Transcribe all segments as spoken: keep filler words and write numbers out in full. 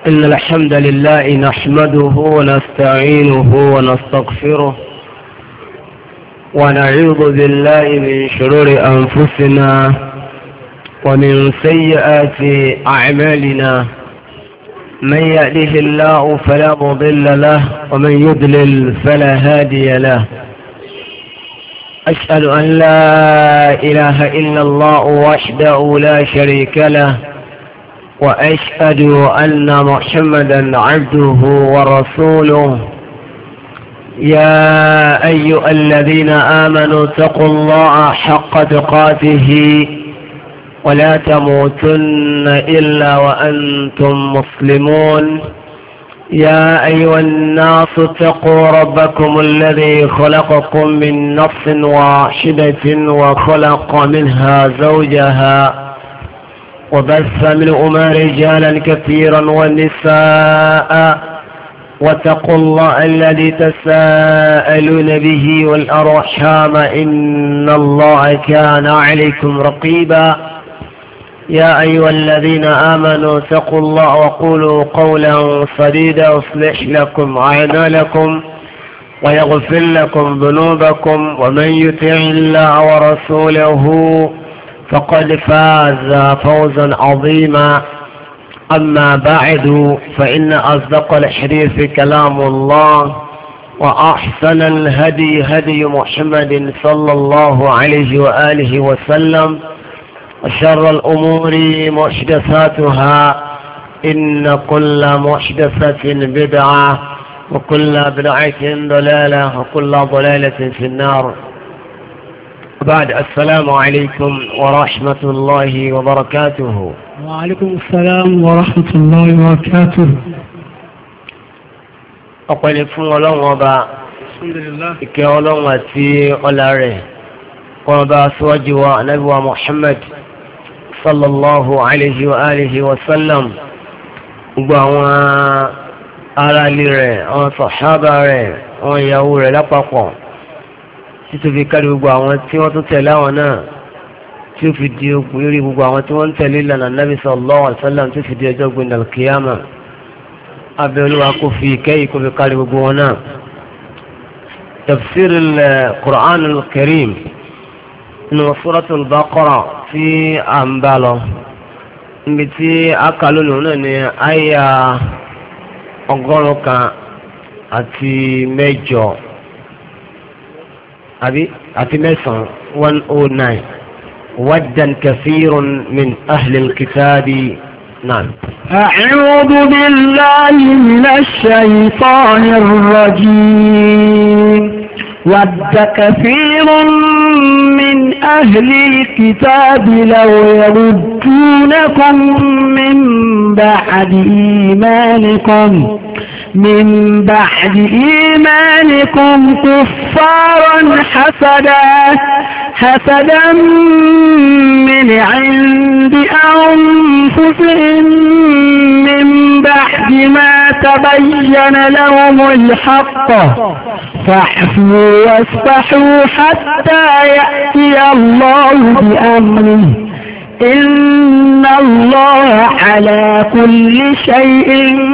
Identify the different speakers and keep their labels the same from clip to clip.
Speaker 1: إن الحمد لله نحمده ونستعينه ونستغفره ونعوذ بالله من شرور أنفسنا ومن سيئات أعمالنا. من يهده الله فلا مضل له ومن يضلل فلا هادي له. أشهد أن لا إله إلا الله وحده لا شريك له، وأشهد أن محمدا عبده ورسوله. يا أيها الذين آمنوا اتقوا الله حق تقاته ولا تموتن إلا وأنتم مسلمون. يا أيها الناس اتقوا ربكم الذي خلقكم من نفس واحدة وخلق منها زوجها وبث منهما رجالا كثيرا والنساء، واتقوا الله الذي تساءلون به والأرحام إن الله كان عليكم رقيبا. يا أيها الذين آمنوا اتقوا الله وقولوا قولا سديدا يصلح لكم أعمالكم ويغفر لكم ذنوبكم، ومن يطع الله ورسوله فقد فاز فوزا عظيما. أما بعد، فإن أصدق الحديث كلام الله، وأحسن الهدي هدي محمد صلى الله عليه وآله وسلم، وشر الأمور محدثاتها، إن كل محدثة بدعة وكل بدعة ضلالة وكل ضلالة في النار. بعد، السلام عليكم ورحمة الله وبركاته.
Speaker 2: وعليكم السلام ورحمة الله وبركاته.
Speaker 1: أقول فún Ọlọ́run ọba, ìkẹ́ Ọlọ́run àti ọlá rẹ̀ kó bá aṣíwájú wa Ànábì wa Muhammad sallallahu alayhi wa alihi wa sallam, gbogbo àwọn ará ilé rẹ̀, àwọn sàhábà rẹ̀, àwọn ìyàwó rẹ̀ lápapọ̀, títí fi kárí gbogbo àwọn tí wọ́n tún tẹ̀lé àwọn náà, tí ó fi di ogun lórí gbogbo àwọn tí wọ́n ń tẹ̀lé ìlànà Nabi sallallahu alaihi wasallam tí ó fi di ọjọ́ gbẹ̀ndà al-qiyama. Abẹ́ Olúwa kó fi ìkẹ́yìí kó fi kárí gbogbo wọn náà. Tafsir al-Qur'an al-Karim nínú Suratul Baqara tí a ń bá lọ, níbi tí a kà lónìí náà ni àyà ọgọ́rùn-ún kan àti mẹ́jọ àbí àti mẹ́sàn-án one oh nine. ودًا كثير من أهل الكتاب. نعم.
Speaker 2: أعوذ بالله من الشيطان الرجيم. ود كثير من أهل الكتاب لو يردونكم من بعد إيمانكم من بعد إيمانكم كفارا حسدا حسدا من عند أنفسهم من بعد ما تبين لهم الحق فاعفوا واصفحوا حتى يأتي الله بأمره إن الله على كل شيء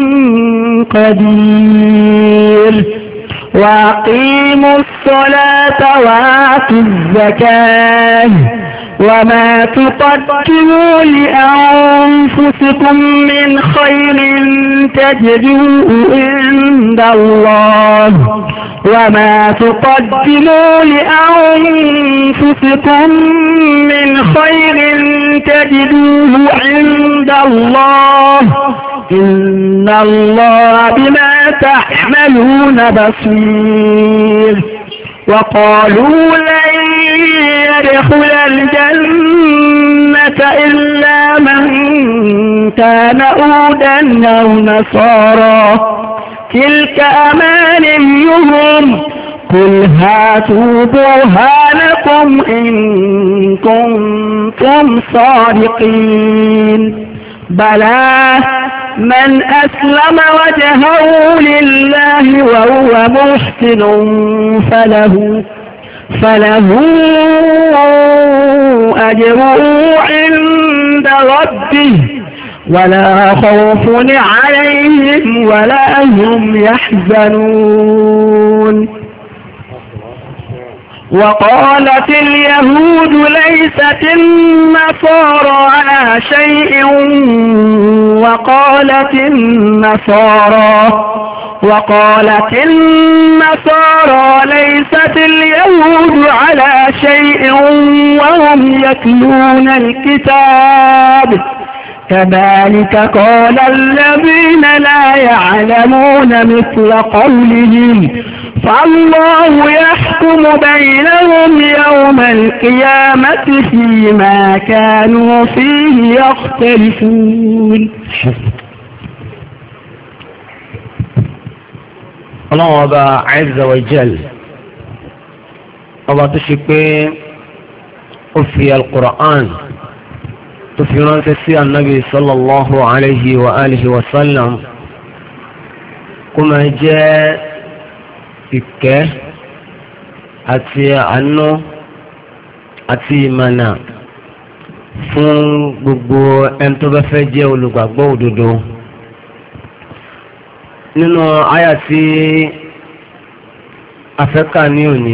Speaker 2: قدير. وأقيموا الصلاة وآتوا الزكاة وما تقدموا لأنفسكم من خير تجدوه عند الله وما تقدموا لأنفسكم من خير تجدوه عند الله إن الله بما تعملون بصير. وقالوا لن يدخل الجنة إلا من كان هودا أو نصارى تلك أمانيهم قل هاتوا برهانكم إن كنتم صادقين. بلى من أسلم وجهه لله وهو محسن فله فله أجره عند ربه ولا خوف عليهم ولا هم يحزنون. وقالت اليهود ليست النصارى على شيء وقالت النصارى وقالت النصارى ليست اليهود على شيء وهم يتلون الكتاب كذلك قال الذين لا يعلمون مثل قولهم فالله يحكم بينهم يوم القيامة فيما كانوا فيه يختلفون.
Speaker 1: الله أبا عز وجل الله تشكي في القرآن تفيرون تسي النبي صلى الله عليه وآله وسلم كما جاء ìkẹ́ àti àánú àti ìmọ̀nà fún gbogbo ẹni tó bá fẹ́ jẹ́ olùgbàgbọ́ òdodo. Nínú àyà tí afẹ́kà ní òní,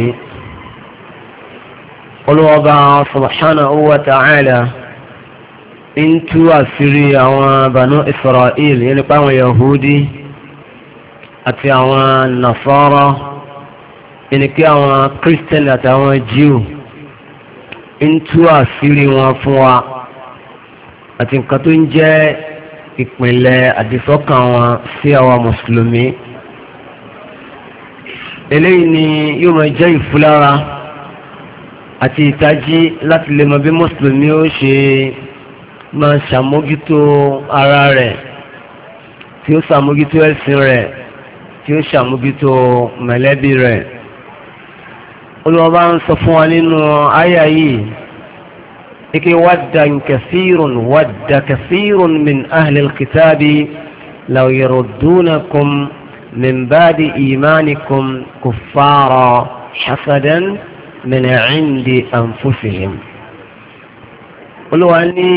Speaker 1: Olúwa subhanahu wa ta'ala ń tú àṣírí àwọn Banu Israel yẹn nípa àwọn Yahudi àti àwọn Nasara ẹni kí àwọn Christian àti àwọn Jew ń tú àṣírí wọn fún wa àti nǹkan tó ń jẹ́ ìpìnlẹ̀ àdìsọ́kàn wọn sí àwa mùsùlùmí. Eléyìí ni yóò máa jẹ́ ìfúlára àti ìtají láti lè mọ bí mùsùlùmí ó ṣe máa ṣàmójútó ara rẹ̀, tí ó ṣàmójútó ẹ̀sìn rẹ̀, tí ó ṣàmójútó mẹ̀lẹ́bí rẹ̀. Olúwa bá ń sọ fún wa nínú àyà yìí ike wadda kathirun wadda kathirun min ahli alkitabi law yaruddunakum min ba'di imanikum kuffara hasadan min 'indi anfusihim. Olúwa ní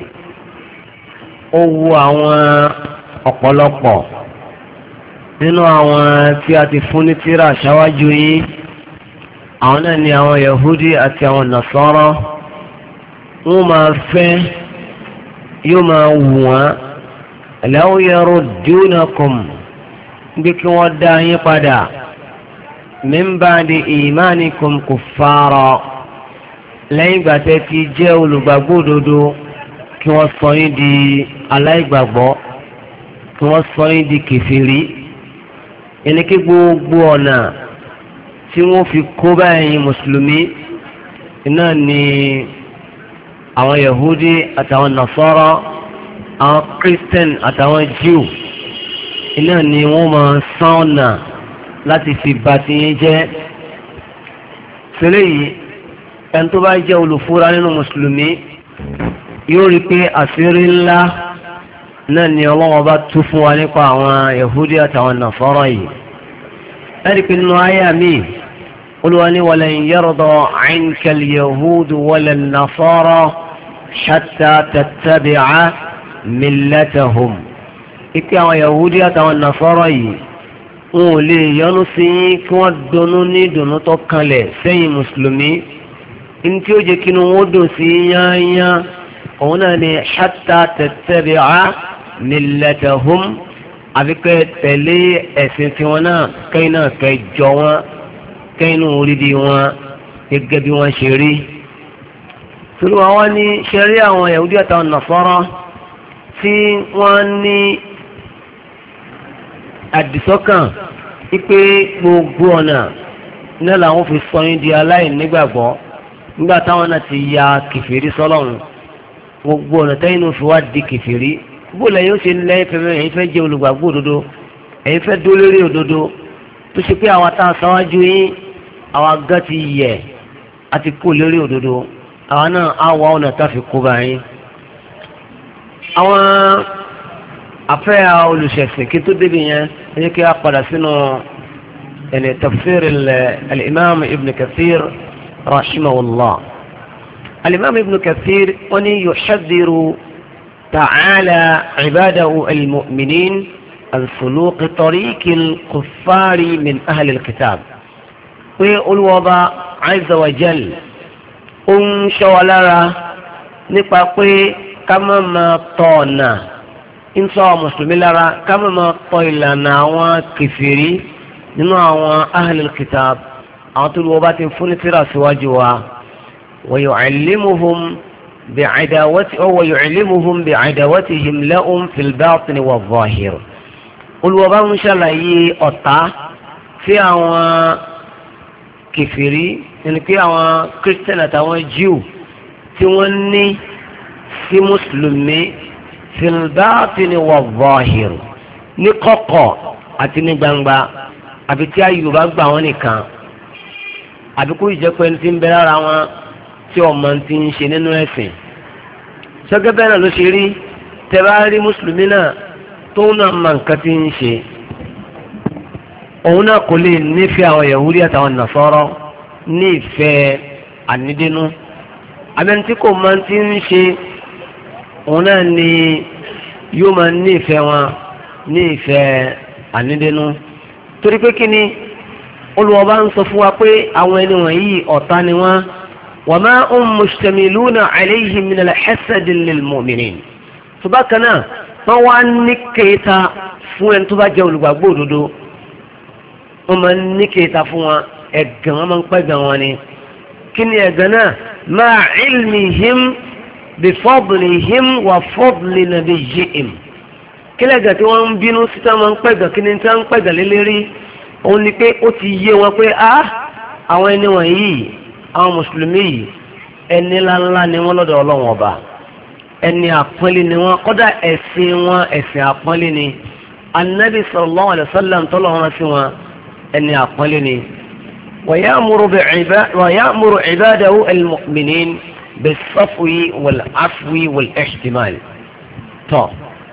Speaker 1: ó wu àwọn ọ̀pọ̀lọpọ̀ nínú àwọn tí a ti fún ní tírà ṣáwájú yìí, àwọn náà ni àwọn Yahudi àti àwọn Nasara. Wọ́n máa fẹ́, yóò máa wù wọ́n law yaruddunakum bí kí wọ́n dá yín padà min ba'di imanikum kuffara lẹ́yìn ìgbà tẹ́ ti jẹ́ olùgbàgbọ́ òdodo, kí wọ́n sọ yín di aláìgbàgbọ́, kí wọ́n sọ yín di kèfèrí. Ẹni kí gbogbo ọ̀nà tí wọ́n fi kó báyìí mùsùlùmí iná ni àwọn Yahudi àtàwọn Nasara, àwọn Christian àtàwọn Jew iná ni wọ́n máa sán ọ̀nà láti fi bà tiyín jẹ́. Sílẹ̀ yìí ẹni tó bá jẹ́ olùfúra nínú mùsùlùmí yóò rí pé àṣírí ńlá náà ni Ọlọ́hun bá tú fún wa nípa àwọn Yahudi àtàwọn Nasara yìí. ẹ̀rí pé nínú àyà mi Olúwa ní walan yarda 'anka al-yahudu wala an-nasara hatta tattabi'a millatahum. ike àwọn Yahudi àtàwọn Nasara yìí wọn ò lè yọ́nú sí kí wọ́n dunnú ní ìdùnnú tó kanlẹ̀ sẹ́yìn mùsùlùmí. ní tí ó jẹ́ kí wọ́n dùn sí yányá òun náà ni hatta tattabi'a millatahum, àfikẹ́ tẹ̀lé ẹ̀sìn tiwọn náà, kẹ́yìn náà kẹjọ wọn, kẹ́yìn náà orídìí wọn gẹ́gẹ́ bí wọ́n ṣe rí. tolúwa wọn ní ṣẹ̀rí àwọn Yahudi àtàwọn Nasara tí wọ́n ní àdìsọ́kàn wípé gbogbo ọ̀nà náà làwọn fi sọ yín di aláìnígbàgbọ́ nígbà táwọn náà ti ya kèfèrí sọ́lọ́run. gbogbo ọ̀nà tẹ́yìn náà fi wá di kèfèrí, bó lẹ́yìn ó ṣe lẹ́yìn fẹ́fẹ́ ẹ̀yin fẹ́ jẹ́ olùgbàgbọ́ òdodo, ẹ̀yin fẹ́ dó lórí òdodo tó ṣe pé àwọn tá a sáwájú yín àwọn agá ti yẹ àti kó lórí òdodo, àwọn náà á wá ọ̀nà tá a fi kó bá yín. àwọn afẹ́ olùṣẹ̀sìn kí tó débi yẹn ẹ jẹ́ kí a padà sínú ẹni tafsir al-imam ibn kathir rahimahullah. al-imam ibn kathir wọ́n ní yuhadhiru تعالى عباده المؤمنين عن سلوك طريق الكفار من أهل الكتاب والوضع عز وجل ń ṣọ́ lára nípa pé ká má máa tọ̀ ọ̀nà ń ṣọ́ mùsùlùmí lára ká má máa tọ̀ ìlànà àwọn kèfèrí nínú àwọn ahlul kitab àwọn tó lọ́wọ́ bá ti fún ní tírà síwájú wa wa yu'allimuhum bi'adawati wa yu'allimuhum bi'adawatihim lahum fil batin wa zahir olùwọ́ bá ń ṣàlàyé ọ̀tá sí àwọn kèfèrí ẹni pé àwọn christian àtàwọn jew tí wọ́n ní sí mùsùlùmí fil batin wa zahir ní kọ̀kọ̀ àti ní gbangba àbí tí ayò bá gbà wọ́n nìkan àbí kó ìjẹ́ pé ẹni tí ń bẹ lára wọn tí ọmọ ti ń ṣe nínú ẹ̀sìn ṣẹ́gẹ́ bẹ́ẹ̀ náà ló ṣe rí tẹ́ bá rí mùsùlùmí náà tó náà mọ nǹkan tí ń ṣe òun náà kò lè nífẹ̀ẹ́ àwọn yahudi àtàwọn nasọ́rọ́ ní ìfẹ́ ànídínú abẹ́ni tí kò máa ti ń ṣe òun náà ni yóò máa ní ìfẹ́ wọn ní ìfẹ́ ànídínú torí pé kí ni Olúwa bá ń sọ fún wa pé àwọn ẹni wọ̀nyí ọ̀tá ni wọ́n wa ma hum mustamiluna alayhim min al-hasad lil-mu'minin tó bá kan náà wọ́n wá ní kéta fún ẹni tó bá jẹ́ olùgbàgbọ́ òdodo wọ́n máa ní kéta fún wọn ẹ̀gàn wọn máa ń pẹ́ gan wọn ni kí ni ẹ̀gàn náà ma'a ilmihim bi fadlihim wa fadli nabiyyihim kí lẹ́gàn tí wọ́n ń bínú sí tá máa ń pẹ́ gan kí ni tí wọ́n ń pẹ́ gan lélẹ́rí òun ni pé ó ti yé wọn pé á àwọn ẹni wọ̀nyí àwọn mùsùlùmí yìí ẹni ńláńlá ni wọ́n lọ́dọ̀ Ọlọ́run ọba ẹni àpọ́nlé ni wọ́n kọ́dà ẹ̀sìn wọn ẹ̀sìn àpọ́nlé ni anabi sallallahu alayhi wa sallam tọ́lọ̀ wọn sí wọn ẹni àpọ́nlé ni wa ya'muru ibadahu al-mu'minin bis-safwi wal-'afwi wal-ihtimal tọ́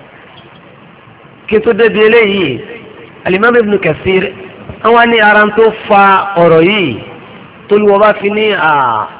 Speaker 1: kí tó débi eléyìí al-imam ibn Kathir àwọn ní ara tó fa ọ̀rọ̀ yìí tó lù wọ́n bá fi ní à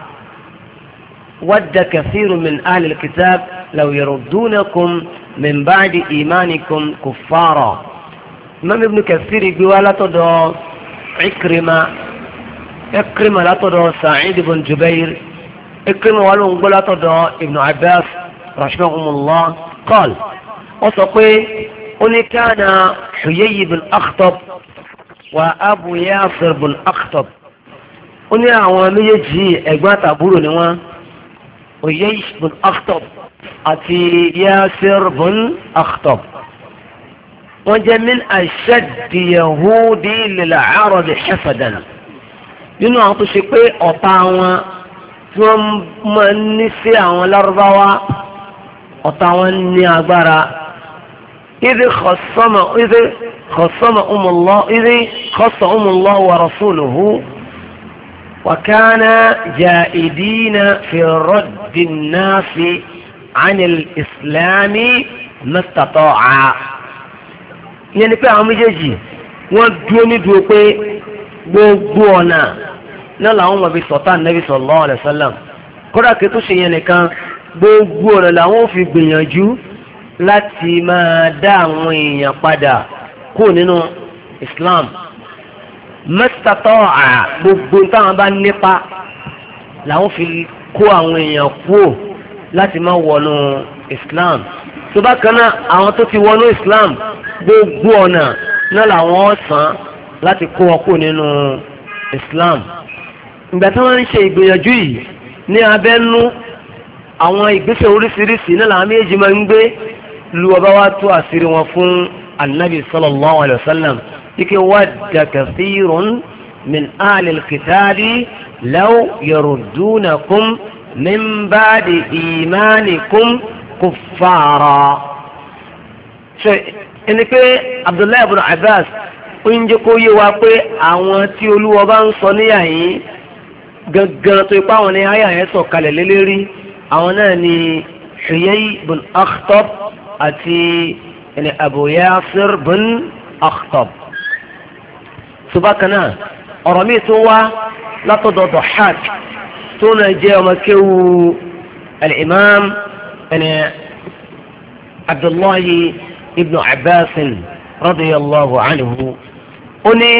Speaker 1: wadda kathiru min ahli al-kitab law yaruddunakum min ba'di imanikum kuffara imam ibn Kathir gbé wá látọ̀dọ̀ Ikrima Ikrima látọ̀dọ̀ Sa'id ibn Jubair Ikrima wà ló ń gbọ́ látọ̀dọ̀ ibn Abbas rahimahumullah qala wọ́n sọ pé ó ní kana Huyay ibn Akhtab wa Abu Yasir ibn Akhtab ó ní àwọn méjèèjì ẹ̀gbọ́n àtàbúrò ni wọ́n Huyay ibn Akhtab àti Yasir ibn Akhtab wọ́n jẹ́ min ashaddi yahudi lil-arab hasadan nínú àwọn tó ṣe pé ọ̀tá wọn tí wọ́n máa ń ní sí àwọn lárúbáwá ọ̀tá wọn ní agbára idh khassama idh khassahum Allah idh khassahum Allah wa rasuluhu wa kana ja'idina fi raddi an-nasi 'an al-islam mastata'a ìyẹn ni pé àwọn méjèèjì wọ́n dúró nídúró pé gbogbo ọ̀nà náà làwọn ọmọ bíi sọ̀tà nẹ́bí sallallahu alaihi wasallam kódà kí tó ṣe yẹn nìkan gbogbo ọ̀nà làwọn ò fi gbìyànjú láti máa dá àwọn èèyàn padà kó nínú Islam mẹ́tàtọ́ à gbogbo táwọn bá nípa làwọn fi kó àwọn èèyàn kúò láti má wọnú Islam tó bá kan náà àwọn tó ti wọnú Islam gbogbo ọ̀nà náà làwọn sàn láti kó wọn kó nínú Islam ìgbà tí wọ́n ń ṣe ìgbìyànjú yìí ní abẹ́nú àwọn ìgbésẹ̀ oríṣiríṣi náà làwọn méjì máa ń gbé lu ọba wa tó àṣírí wọn fún anabi sallallahu alayhi wa sallam ike wadda kathirun min ahli al-kitabi law yaruddunakum min ba'di imanikum kuffara ẹni pé Abdullahi ibn Abbas ó ń jẹ́ kó yé wa pé àwọn tí Olúwa bá ń sọ níyà yìí gangan tó ipá wọn ní àyà yẹn sọ kalẹ̀ lélẹ́rí àwọn náà ni Huyay ibn Akhtab àti ẹni Abu Yasir ibn Akhtab. subakana ọ̀rọ̀ mi tó wá látọ̀dọ̀ Dahhak tó náà jẹ́ ọmọ kéwu al-imam ẹni Abdullahi ibn Abbas radiyallahu anhu ó ní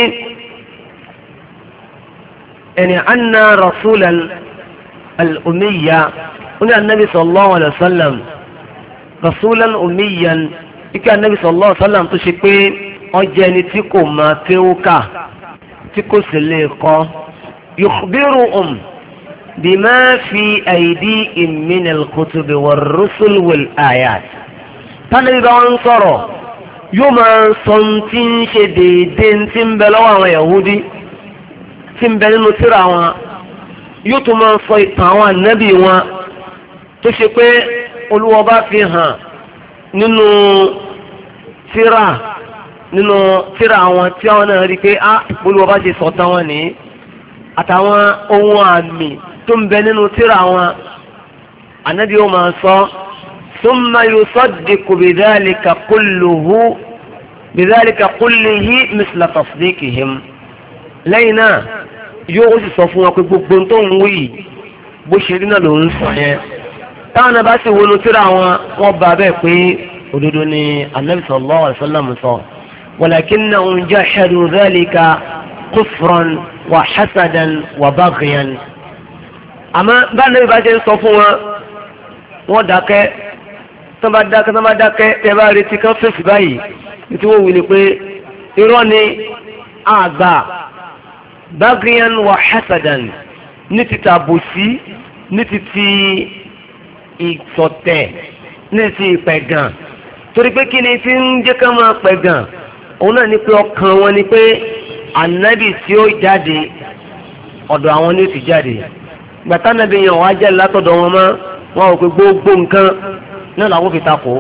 Speaker 1: ẹni anna rasulan al-umiyya ó ní anabi sallallahu alayhi wa sallam rasulan umiyyan ike anabi sallallahu alayhi wa sallam tó ṣe pé ọjọ́ ẹni tí kò máa kéwú kà tí kò sì lè kọ́ yukhbiruhum bima fi aydihim min al-kutubi war-rusul wal-ayat tánàbí bá wọn sọ̀rọ̀ yóò máa sọ tí ń ṣe déédéé tí ń bẹ lọ́wọ́ àwọn Yahudi tí ń bẹ nínú tírà wọn yóò tún máa sọ ìtàn àwọn ànábì wọn tó ṣe pé Olúwa bá fi hàn nínú tírà nínú tírà àwọn tí àwọn náà rí pé á Olúwa bá ṣe sọ̀tàn wọn ní àtàwọn ohun àmì tó ń bẹ nínú tírà wọn ànábì ó máa sọ. ثم يصدق بذلك كله بذلك كله مثل تصديقهم لينا yóò sì sọ fún wọn pé gbogbo tó ń wí bó ṣe rí náà ló ń sọ yẹn táwọn náà bá sì wọnú tíra wọn wọn bá bẹ́ẹ̀ pé òdodo ni anabi sallallahu alaihi wasallam sọ walakinnahum jahadu dhalika kufran wa hasadan wa baghyan àmọ́ bá anabi bá ṣe ń sọ fún wọn wọn dákẹ́ tán bá dákẹ́ tán bá dákẹ́ tẹ́ bá retí kan fèsì báyìí tí wọ́n wí ni pé irọ́ ni àgbà bagriyan wa hasadan ní ti tàbùsí ní ti ti ìsọ̀tẹ̀ ní ti ìpẹ̀gàn torí pé kí ni tí ń jẹ́ ká máa pẹ̀gàn òun náà ni pé ọkàn wọn ni pé ànábì tí ó jáde ọ̀dọ̀ àwọn ni ó ti jáde gbàtà nàbí yẹn wọ́n á jáde látọ̀dọ̀ wọn mọ́ wọn ò pé gbogbo nǹkan náà làwọn fi takò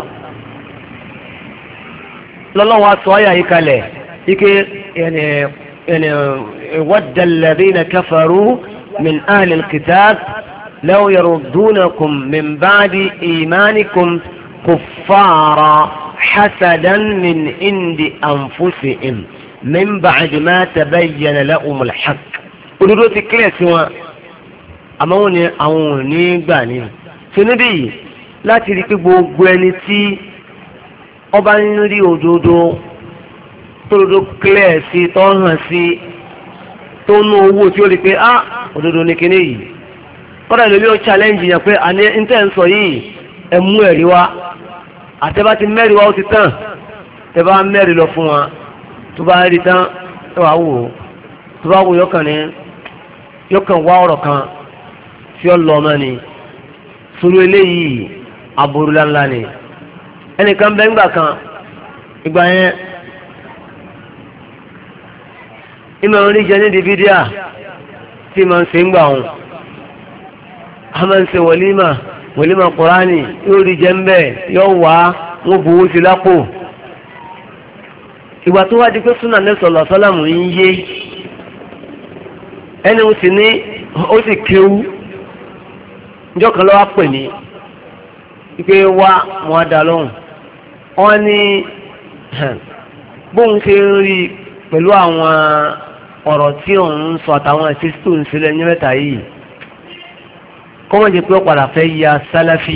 Speaker 1: lọ́lọ́wọ́ aṣọ ayà yìí kalẹ̀ ike ẹni ẹni wadda alladhina kafaru min ahli alkitab law yaruddunakum min ba'di imanikum kuffara hasadan min indi anfusihim min ba'di ma tabayyana lahumul haqq òdodo ti kílẹ̀ sí wọn àmọ́ wọn ni àwọn ò ní gbà ní sinibi yìí láti rí pé gbogbo ẹni tí ọba ń rí òdodo tódodo clear sí tó hàn sí tó ná owó tí ó rí pé ah òdodo ní kíní yìí kọ́dà lórí ó challenge yẹn pé àní ntẹ́ ń sọ yìí ẹ mú ẹ̀rí wá àtẹ́bá ti mẹ́rin wá ó ti tàn tẹ́bá mẹ́rin lọ fún wa tó bá rí tán ẹ wàá wò ó tó bá wò yọkàn ní yọkàn wá ọ̀rọ̀ kan tí ó lọ ọmọ ni sórí eléyìí aburula ńlá ni ẹnìkan bẹ ńgbà kan ìgbà yẹn ìmọ̀ orí jẹ ní dìbídíà tí ma ń ṣe ńgbà wọn a máa ń ṣe wọlímà wọlímà kùránì yóò rí jẹ ń bẹ yóò wá wọn buwó sí lápò ìgbà tó wá di pé súnà ní sọlọ sọlámù ń yé ẹni ó sì ní ó sì kéwú njọ́ kan lọ́wọ́ pè ní ike wá wọn dá lóhùn wọn ní bóun ṣe ń rí pẹ̀lú àwọn ọ̀rọ̀ tí òun ń sọ àtàwọn ẹ̀sìn tó ń sílẹ̀ ní mẹ́ta yìí kọ́mọ̀ jẹ́ pé ó padà fẹ́ ya sálàfí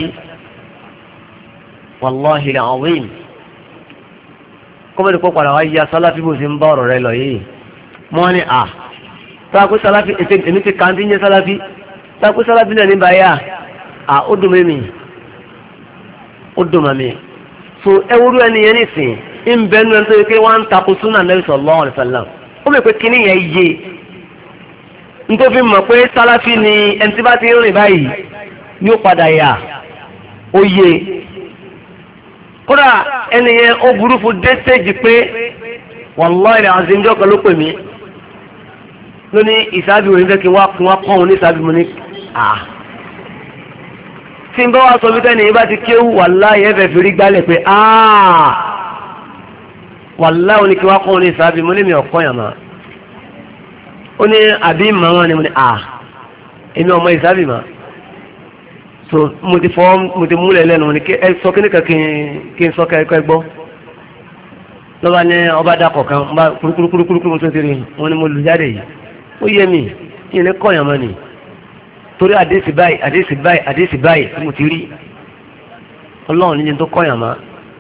Speaker 1: wàláhi al-azim kọ́mọ̀ jẹ́ pé ó padà wá ya sálàfí bó ṣe ń bá ọ̀rọ̀ rẹ lọ yìí wọ́n ní à tó a kó sálàfí èmi ti kàn tí ń jẹ́ sálàfí tó a kó sálàfí náà ní báyà à ó dùn mí ó dùn mí so ẹwúrú ẹni yẹn nìsín ń bẹ́ẹ̀ nínú ẹni tó yẹ pé wọ́n ń takò súnà Nabi sallallahu alaihi wasallam ó mọ̀ pé kíní yẹn yé nítorí mọ̀ pé sálàfí ni ẹni tí bá ti rìn báyìí ni ó padà yà ó yé kódà ẹni yẹn ó burú fún dé stéèjì pé wallahi azim jọ́ kan ló pè mí lóní ìsáàbì òní fẹ́ kí wọ́n kí wọ́n kọ́ òun ní ìsáàbì mo ní à tí n bá wá sọ bí tẹ́ni yìí bá ti kéwù wallahi ẹ̀fẹ̀ fi rí gbálẹ̀ pé áà wallahi òní kí wọ́n kọ́ òun ní ìsáàbì mo ní mi ọ̀kọ́ yàn máa ó ní àbí màmá ni mo ní à èmi ọmọ ìsáàbì mà so mo ti fọ́ mo ti múlẹ̀ lẹ́nu mo ní ẹ sọ kíní kan kí n sọ kẹ́kẹ́ gbọ́ lọ́ba ní ọba dàkọ̀ kan ọba kúrúkúrúkúrú mo tún ti rí wọn ni mo lù jáde yìí ó yé mi yìí ní kọ́yàn mọ́ ni torí àdéhìsì báyìí àdéhìsì báyìí àdéhìsì báyìí tí mo ti rí ọlọ́run níjẹ́ tó kọ́yàn mọ́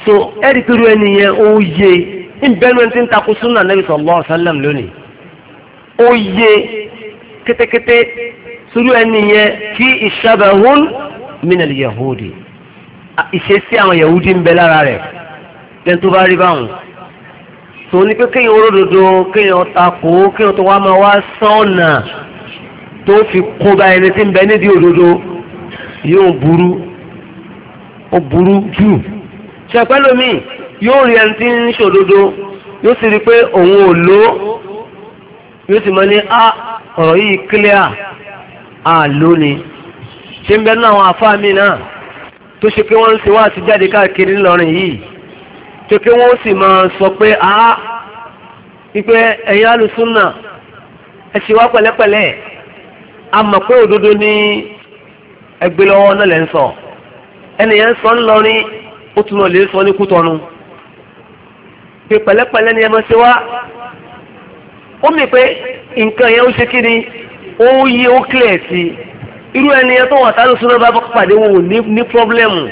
Speaker 1: so ẹ̀rí pẹ̀lú ẹni yẹn ó yé ìbẹ́nu ẹni tí ń takò súnà Nabi sallallahu alaihi wasallam lónìí ó yé kétékété sórí ẹni yẹn fi ìṣàbẹ̀hún minal yahudi ìṣesí àwọn yahudi ń bẹ lára rẹ̀ lẹ́nu tó bá rí báwọn tó ní pé kéèyàn olódodo kéèyàn takò kéèyàn tó wá máa wá sọ́ọ̀nà tó fi kó bá ẹni tí ń bẹ nídìí òdodo yóò burú ó burú jù ṣẹpẹ́ lómi yóò rí ẹni tí ń ṣòdodo yóò sì rí pé òun ò lò yóò sì mọ ní á ọ̀rọ̀ yìí clear á lónìí ṣe ń bẹ nínú àwọn àfáà mi náà tó ṣe pé wọ́n ń ṣe wá àti jáde káàkiri ńlọrin yìí tó pé wọ́n sì máa sọ pé á wípé ẹ̀yin alùsùnà ẹ ṣe wá pẹ̀lẹ́pẹ̀lẹ́ a mọ̀ pé òdodo ní ẹgbẹ́ lọ́wọ́ náà lẹ́ ń sọ ẹnìyẹn sọ ńlọrin ó tún lọ lè sọ ní Kútọ́nù pé pẹ̀lẹ́pẹ̀lẹ́ ni ẹ máa ṣe wá ó mì pé nǹkan yẹn ó ṣe kí ni ó yí ó kílẹ̀ sí irú ẹni yẹn tó wà sáré súná bá pàdé wọn ò ní ní pọ́blẹ́mù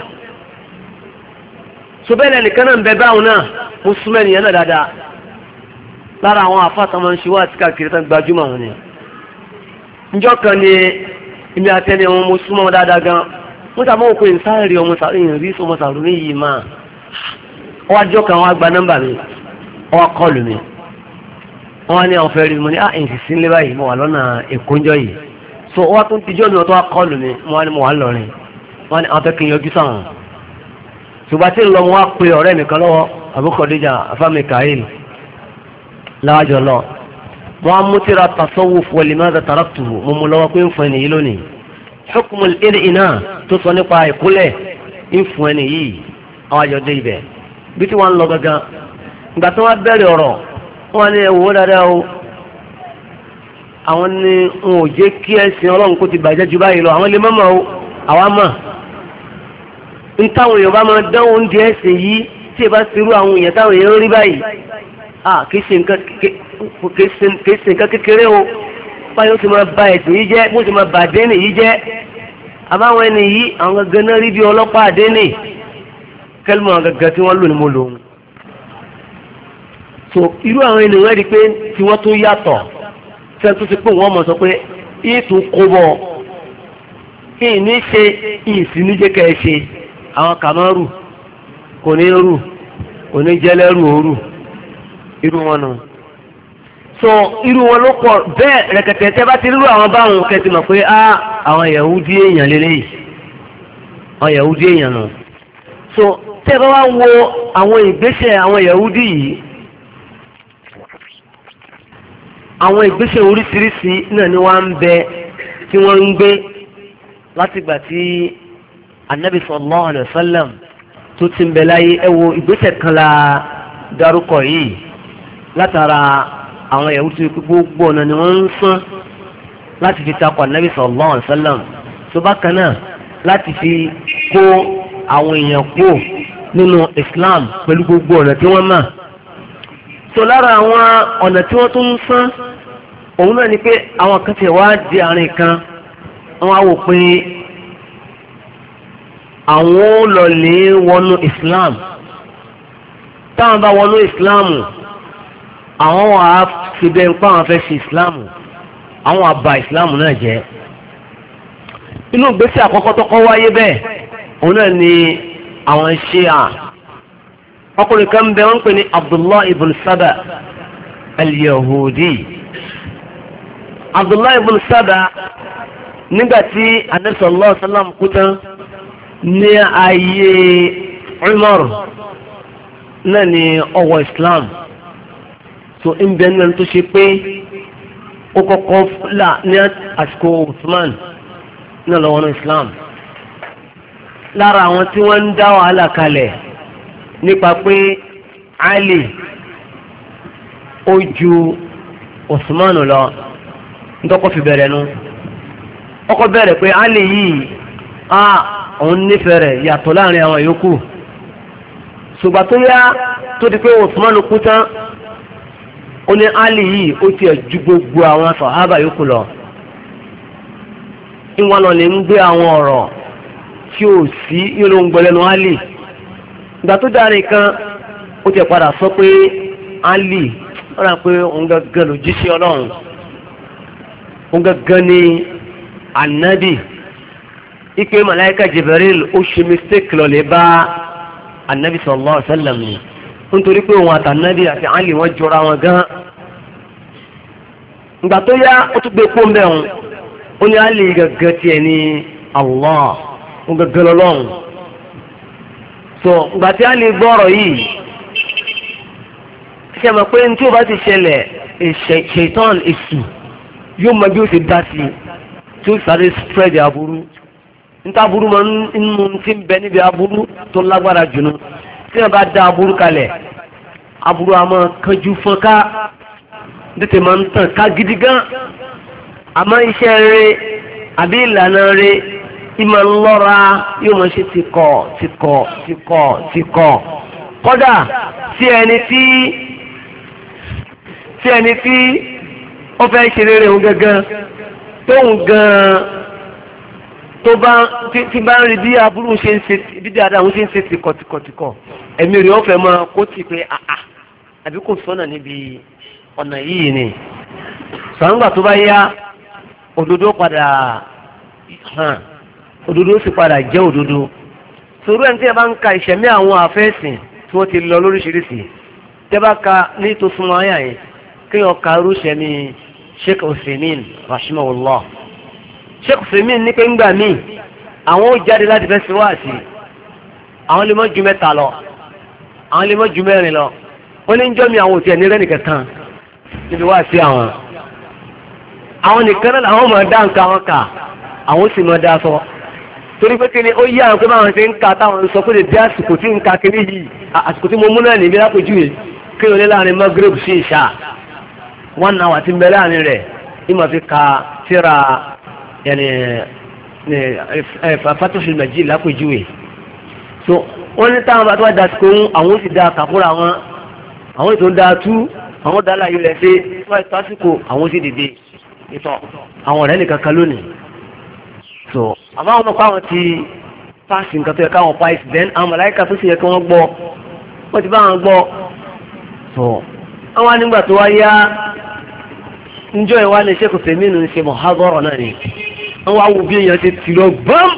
Speaker 1: so bẹ́ẹ̀ lẹ́nu kan náà ń bẹ báwọn náà mo súnmọ́ ẹnìyẹn náà dáadáa lára àwọn àfáàtà máa ń ṣe wá àti káàkiri tán gbajúmọ̀ wọn ni njọ́ kan ni èmi àtẹni wọn mo súnmọ́ wọn dáadáa gan mo sàmọ́ òkú ìsáàrí ọmọ ìrí ọmọ sàrò ní yìí máa wọ́n ajọ́ kan wọ́n á gba nọ́mbà mi wọ́n á kọlù mi wọ́n á ní àwọn fẹ́ rí mi mo ní ah èsì sí nílé báyìí mo wà lọ́nà èkó ńjọ́ yìí so wọ́n tún ti jọ́ mi tó wá kọlù mi mo wá ní mo wà lọ́rin wọ́n á ní àwọn fẹ́ kí n yọjú sáwọn ṣùgbọ́n tí ń lọ mo wá pe ọ̀rẹ́ mi kan lọ́wọ́ àbúkọ̀déjà afámi kail láwájọ lọ wọ́n á mú tíra tasawuf wa limadha taraktuhu mo mú lọ́wọ́ pé ń fún ẹni yìí lónìí hukm al-ir'ina tó sọ nípa ìkúlẹ̀ ń fún ẹni yìí àwọn àjọdé ibẹ̀ bí tí wọ́n ń lọ gangan ìgbà tí wọ́n bẹ̀rẹ̀ ọ̀rọ̀ wọ́n ní ẹ̀wọ̀ dáadáa o àwọn ní n ò jẹ́ kí ẹ̀sìn ọlọ́run kó ti bàjẹ́ ju báyìí lọ àwọn lè mọ́mọ́ o àwa mọ̀ ń táwọn èèyàn bá máa dánwò ń di ẹ̀sìn yìí tí ì bá ti rú àwọn èèyàn táwọn èèyàn rí báyìí ah kìí ṣe nǹkan kékeré o báyìí ó ti máa ba ẹ̀sìn yìí jẹ́ bó ti máa bà dénì yìí jẹ́ àbáwọn ẹni yìí àwọn gangan náà rí bí ọlọ́pàá dénì kẹlmọ̀ gangan tí wọ́n lò ní mo lò ń. so irú àwọn ènìyàn rí pé tí wọ́n tún yàtọ̀ fẹ́ tó ti pé wọ́n mọ̀ sọ pé ètò kó bọ̀ kí ní ṣe ìsìn níjẹ́ kẹ́ ẹ ṣe àwọn kàmárù kò ní rù kò ní jẹ́lẹ́rù òru irú wọn nù. so irú wọn ló pọ̀ bẹ́ẹ̀ rẹ̀kẹ̀tẹ̀ tẹ́ bá ti rírú àwọn báwọn kẹ́tì mọ̀ pé á àwọn Yahudi èèyàn lélẹ́yìí àwọn Yahudi èèyàn nù. so tẹ́ bá wá wo àwọn ìgbésẹ̀ àwọn Yahudi yìí àwọn ìgbésẹ̀ oríṣiríṣi náà ni wọ́n ń bẹ tí wọ́n ń gbé látìgbà tí Ànábì sallallahu alaihi wasallam tó ti ń bẹ láyé ẹ wo ìgbésẹ̀ kan la dárúkọ yìí látara àwọn Yahudi tó kí gbogbo ọ̀nà ni wọ́n ń sán láti fi takò Ànábì sallallahu alaihi wasallam tó bákan náà láti fi kó àwọn èèyàn kó nínú Islam pẹ̀lú gbogbo ọ̀nà tí wọ́n mọ̀. tó lára àwọn ọ̀nà tí wọ́n tún ń sán òun náà ni pé àwọn kan ti wá di àárín kan wọ́n á wò pé àwọn ò lọ lè wọnú Islam táwọn bá wọnú Islam àwọn wà á fi bẹ́ẹ̀ pé àwọn fẹ́ ṣe Islam àwọn wà bà Islam náà jẹ́. inú ìgbésẹ̀ àkọ́kọ́ tó kọ́ wáyé bẹ́ẹ̀ òun náà ni àwọn Ṣíà ọkùnrin kan bẹ wọ́n pè ní Abdullah ibn Saba al-Yahudi. Abdullah ibn Saba nígbàtí Ànábì sallallahu alaihi wasallam kú tán ní ayé Umar náà ni ọwọ́ Islam so ń bẹ nínú tó ṣe pé ó kọ́kọ́ là ní àsìkò Uthman náà lọ́wọ́ ní Islam lára àwọn tí wọ́n ń dá wàhálà kalẹ̀ nípa pé Ali ó ju Uthman lọ ntọ́kọ́ fi bẹ̀rẹ̀ nu ọkọ̀ bẹ̀rẹ̀ pé Ali yìí a òun nífẹ̀ẹ́ rẹ̀ yàtọ̀ láàrin àwọn yòókù ṣùgbọ́n tó yá tó di pé Uthman kú tán ó ní Ali yìí ó tiẹ̀ ju gbogbo àwọn sàhábà yòókù lọ ìwọ̀n lọ lè ń gbé àwọn ọ̀rọ̀ tí ò sí yóò ló ń gbọ́ lẹ́nu Ali ìgbà tó dáre kan ó ti padà sọ pé Ali ó rà pé òun gangan lòjíṣẹ́ Ọlọ́run òun gangan ni anabi ipe malaika Jibril ó ṣe mistake lọ lè bá anabi sallallahu alaihi wasallam ni nítorí pé òun àtànábì àti Ali wọ́n jọra wọn gan. ìgbà tó yá ó tún gbé pọ́ mbẹ́ wọn ó ní Ali gangan tiẹ̀ ní Allah òun gangan lọ́lọ́run. so ìgbà tí Ali gbọ́rọ̀ yìí ṣe mọ̀ pé tí ó bá ti ṣẹlẹ̀ ṣètọ́n èṣù yóò mọ bí ó ti dá sí tí ó sáré spread aburú níta aburú máa ń mú ti ń bẹ níbi aburú tó lágbára jùlọ tí wọ́n bá dá aburú kalẹ̀ aburú a máa kanjú fún ká tètè máa ń tàn ká gidi gan àmọ́ iṣẹ́ rẹ̀ àbí ìlànà rẹ̀ ìmọ̀ ńlọ́ra yóò máa ṣe tìkọ̀ tìkọ̀ tìkọ̀ tìkọ̀ kódà tí ẹni tí tí ẹni tí ó fẹ́ ṣe rere òun gangan tóun gan tó bá tí bá ń rí bí aburú ṣe ń ṣe bí dáadáa òun ṣe ń ṣe tìkọ̀tìkọ̀tìkọ̀ ẹ̀mí rẹ̀ ó fẹ́ máa kó tì pé àà àbí kò sọ́nà níbi ọ̀nà yìí ni sọ̀rọ̀ǹgbà tó bá yá òdodo padà hàn òdodo sì padà jẹ́ òdodo sòrò ẹni tí ẹ bá ń ka ìṣẹ̀mí àwọn àfẹ́sìn tí wọ́n ti lọ lóríṣiríṣi tẹ́ bá ka ní ìtòsúnmọ́ ayà yẹn kéèyàn ka irúṣẹ́ ní Sheikh Usaimin rahimahullah Sheikh Usaimin ní pé ńgbà míì àwọn ó jáde láti fẹ́ sí wáàsí àwọn lè mọ́ ju mẹ́ta lọ àwọn lè mọ́ ju mẹ́rin lọ wọ́n ní ń jọ́ mi àwọn òtí ẹ̀ ní rẹ́ nìkan kan níbi wáàsí àwọn àwọn nìkan náà làwọn máa dá nǹkan wọn kà àwọn sì máa dá sọ torí pé kí ni ó yí àwọn pé báwọn ṣe ń ka táwọn sọ pé lè dé àsìkò tí ń ka kiri yìí àsìkò tí mo mú náà níbi lápèjúwe kí o lé láàrin Maghrib sí ìṣá one hour ti ń bẹ láàrin rẹ̀ ìmọ̀ fi ka tíra yẹni Fathul Majid lápèjúwe so wọ́n ní táwọn bá tó wá dasìkò ń àwọn sì dá kàkúrà wọn àwọn ètò ń dá tú àwọn dá láàyè rẹ̀ ṣe wọ́n ti tásìkò àwọn sì dìde ìtọ̀ àwọn ọ̀rẹ́ nìkan kan lónìí so àmọ́ àwọn ọmọkọ àwọn ti paasi nǹkan tó yẹ káwọn paasi then àwọn màláíkà tó sì yẹ kí wọ́n gbọ́ wọ́n ti bá wọn gbọ́ so àwọn nígbà tó wá yá njọ́ ìwà ní Sheikh Usaimin ń ṣe mọ̀hágọ́rọ̀ náà ni àwọn awo bí èèyàn ti tì lọ gbọ́m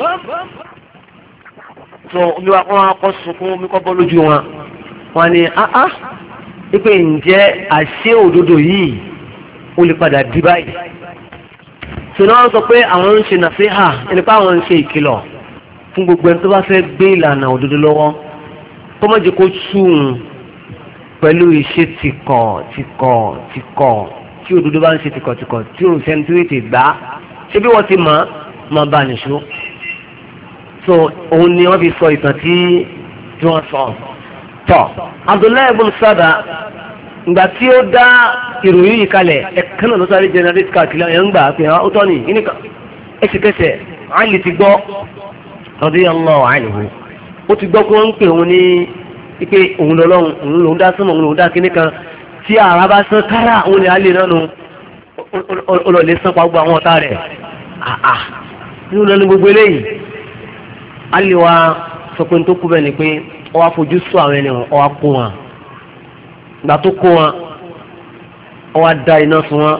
Speaker 1: so omi wa kọ́ wọn kọ́ sunkún omi kọ́ bọ́ lójú wọn wọn ni áá wípé ǹjẹ́ àṣé òdodo yìí ó lè padà di báyìí sọ̀rọ̀ wọn sọ pé àwọn ń ṣe nàṣíhà ẹni pé àwọn ń ṣe ìkìlọ̀ fún gbogbo ẹni tó bá fẹ́ gbé ìlànà òdodo lọ́wọ́ kó má jẹ́ kó sùn pẹ̀lú ìṣe tìkọ̀ tìkọ̀ tìkọ̀ tí òdodo bá ń ṣe tìkọ̀ tìkọ̀ tí ò sẹ́ni tí ó ti gbà á ṣé bí wọ́n ti mọ̀ máa bá nìṣó so òun ni wọ́n fi sọ ìtàn tí tí wọ́n sọ tọ́ Abdullahi ibn Saba ìgbà tí ó dá ìròyìn yìí kalẹ̀ ẹ̀kan náà ló sáré generate káàkiri àwọn èèyàn ń gbà pé ó tọ́ ni ìníkà ẹsẹ̀kẹsẹ̀ Ali ti gbọ́ radiyallahu anhu ó ti gbọ́ pé wọ́n ń pè òun ní pé òun lọ́lọ́run òun lòun dá sánmọ̀ òun lòun dá kíní kan tí ara bá sán kára òun ni Ali náà nu olóòlé sán pa gbogbo àwọn ọ̀tá rẹ̀ àà nínú lọ́nu gbogbo eléyìí Ali wa sọ pé tó kú bẹ́ẹ̀ ni pé ó wá fojú sọ àwọn ẹni wọn ó wá kó wọn gbà tó kó wọn ó wá da iná fún wọn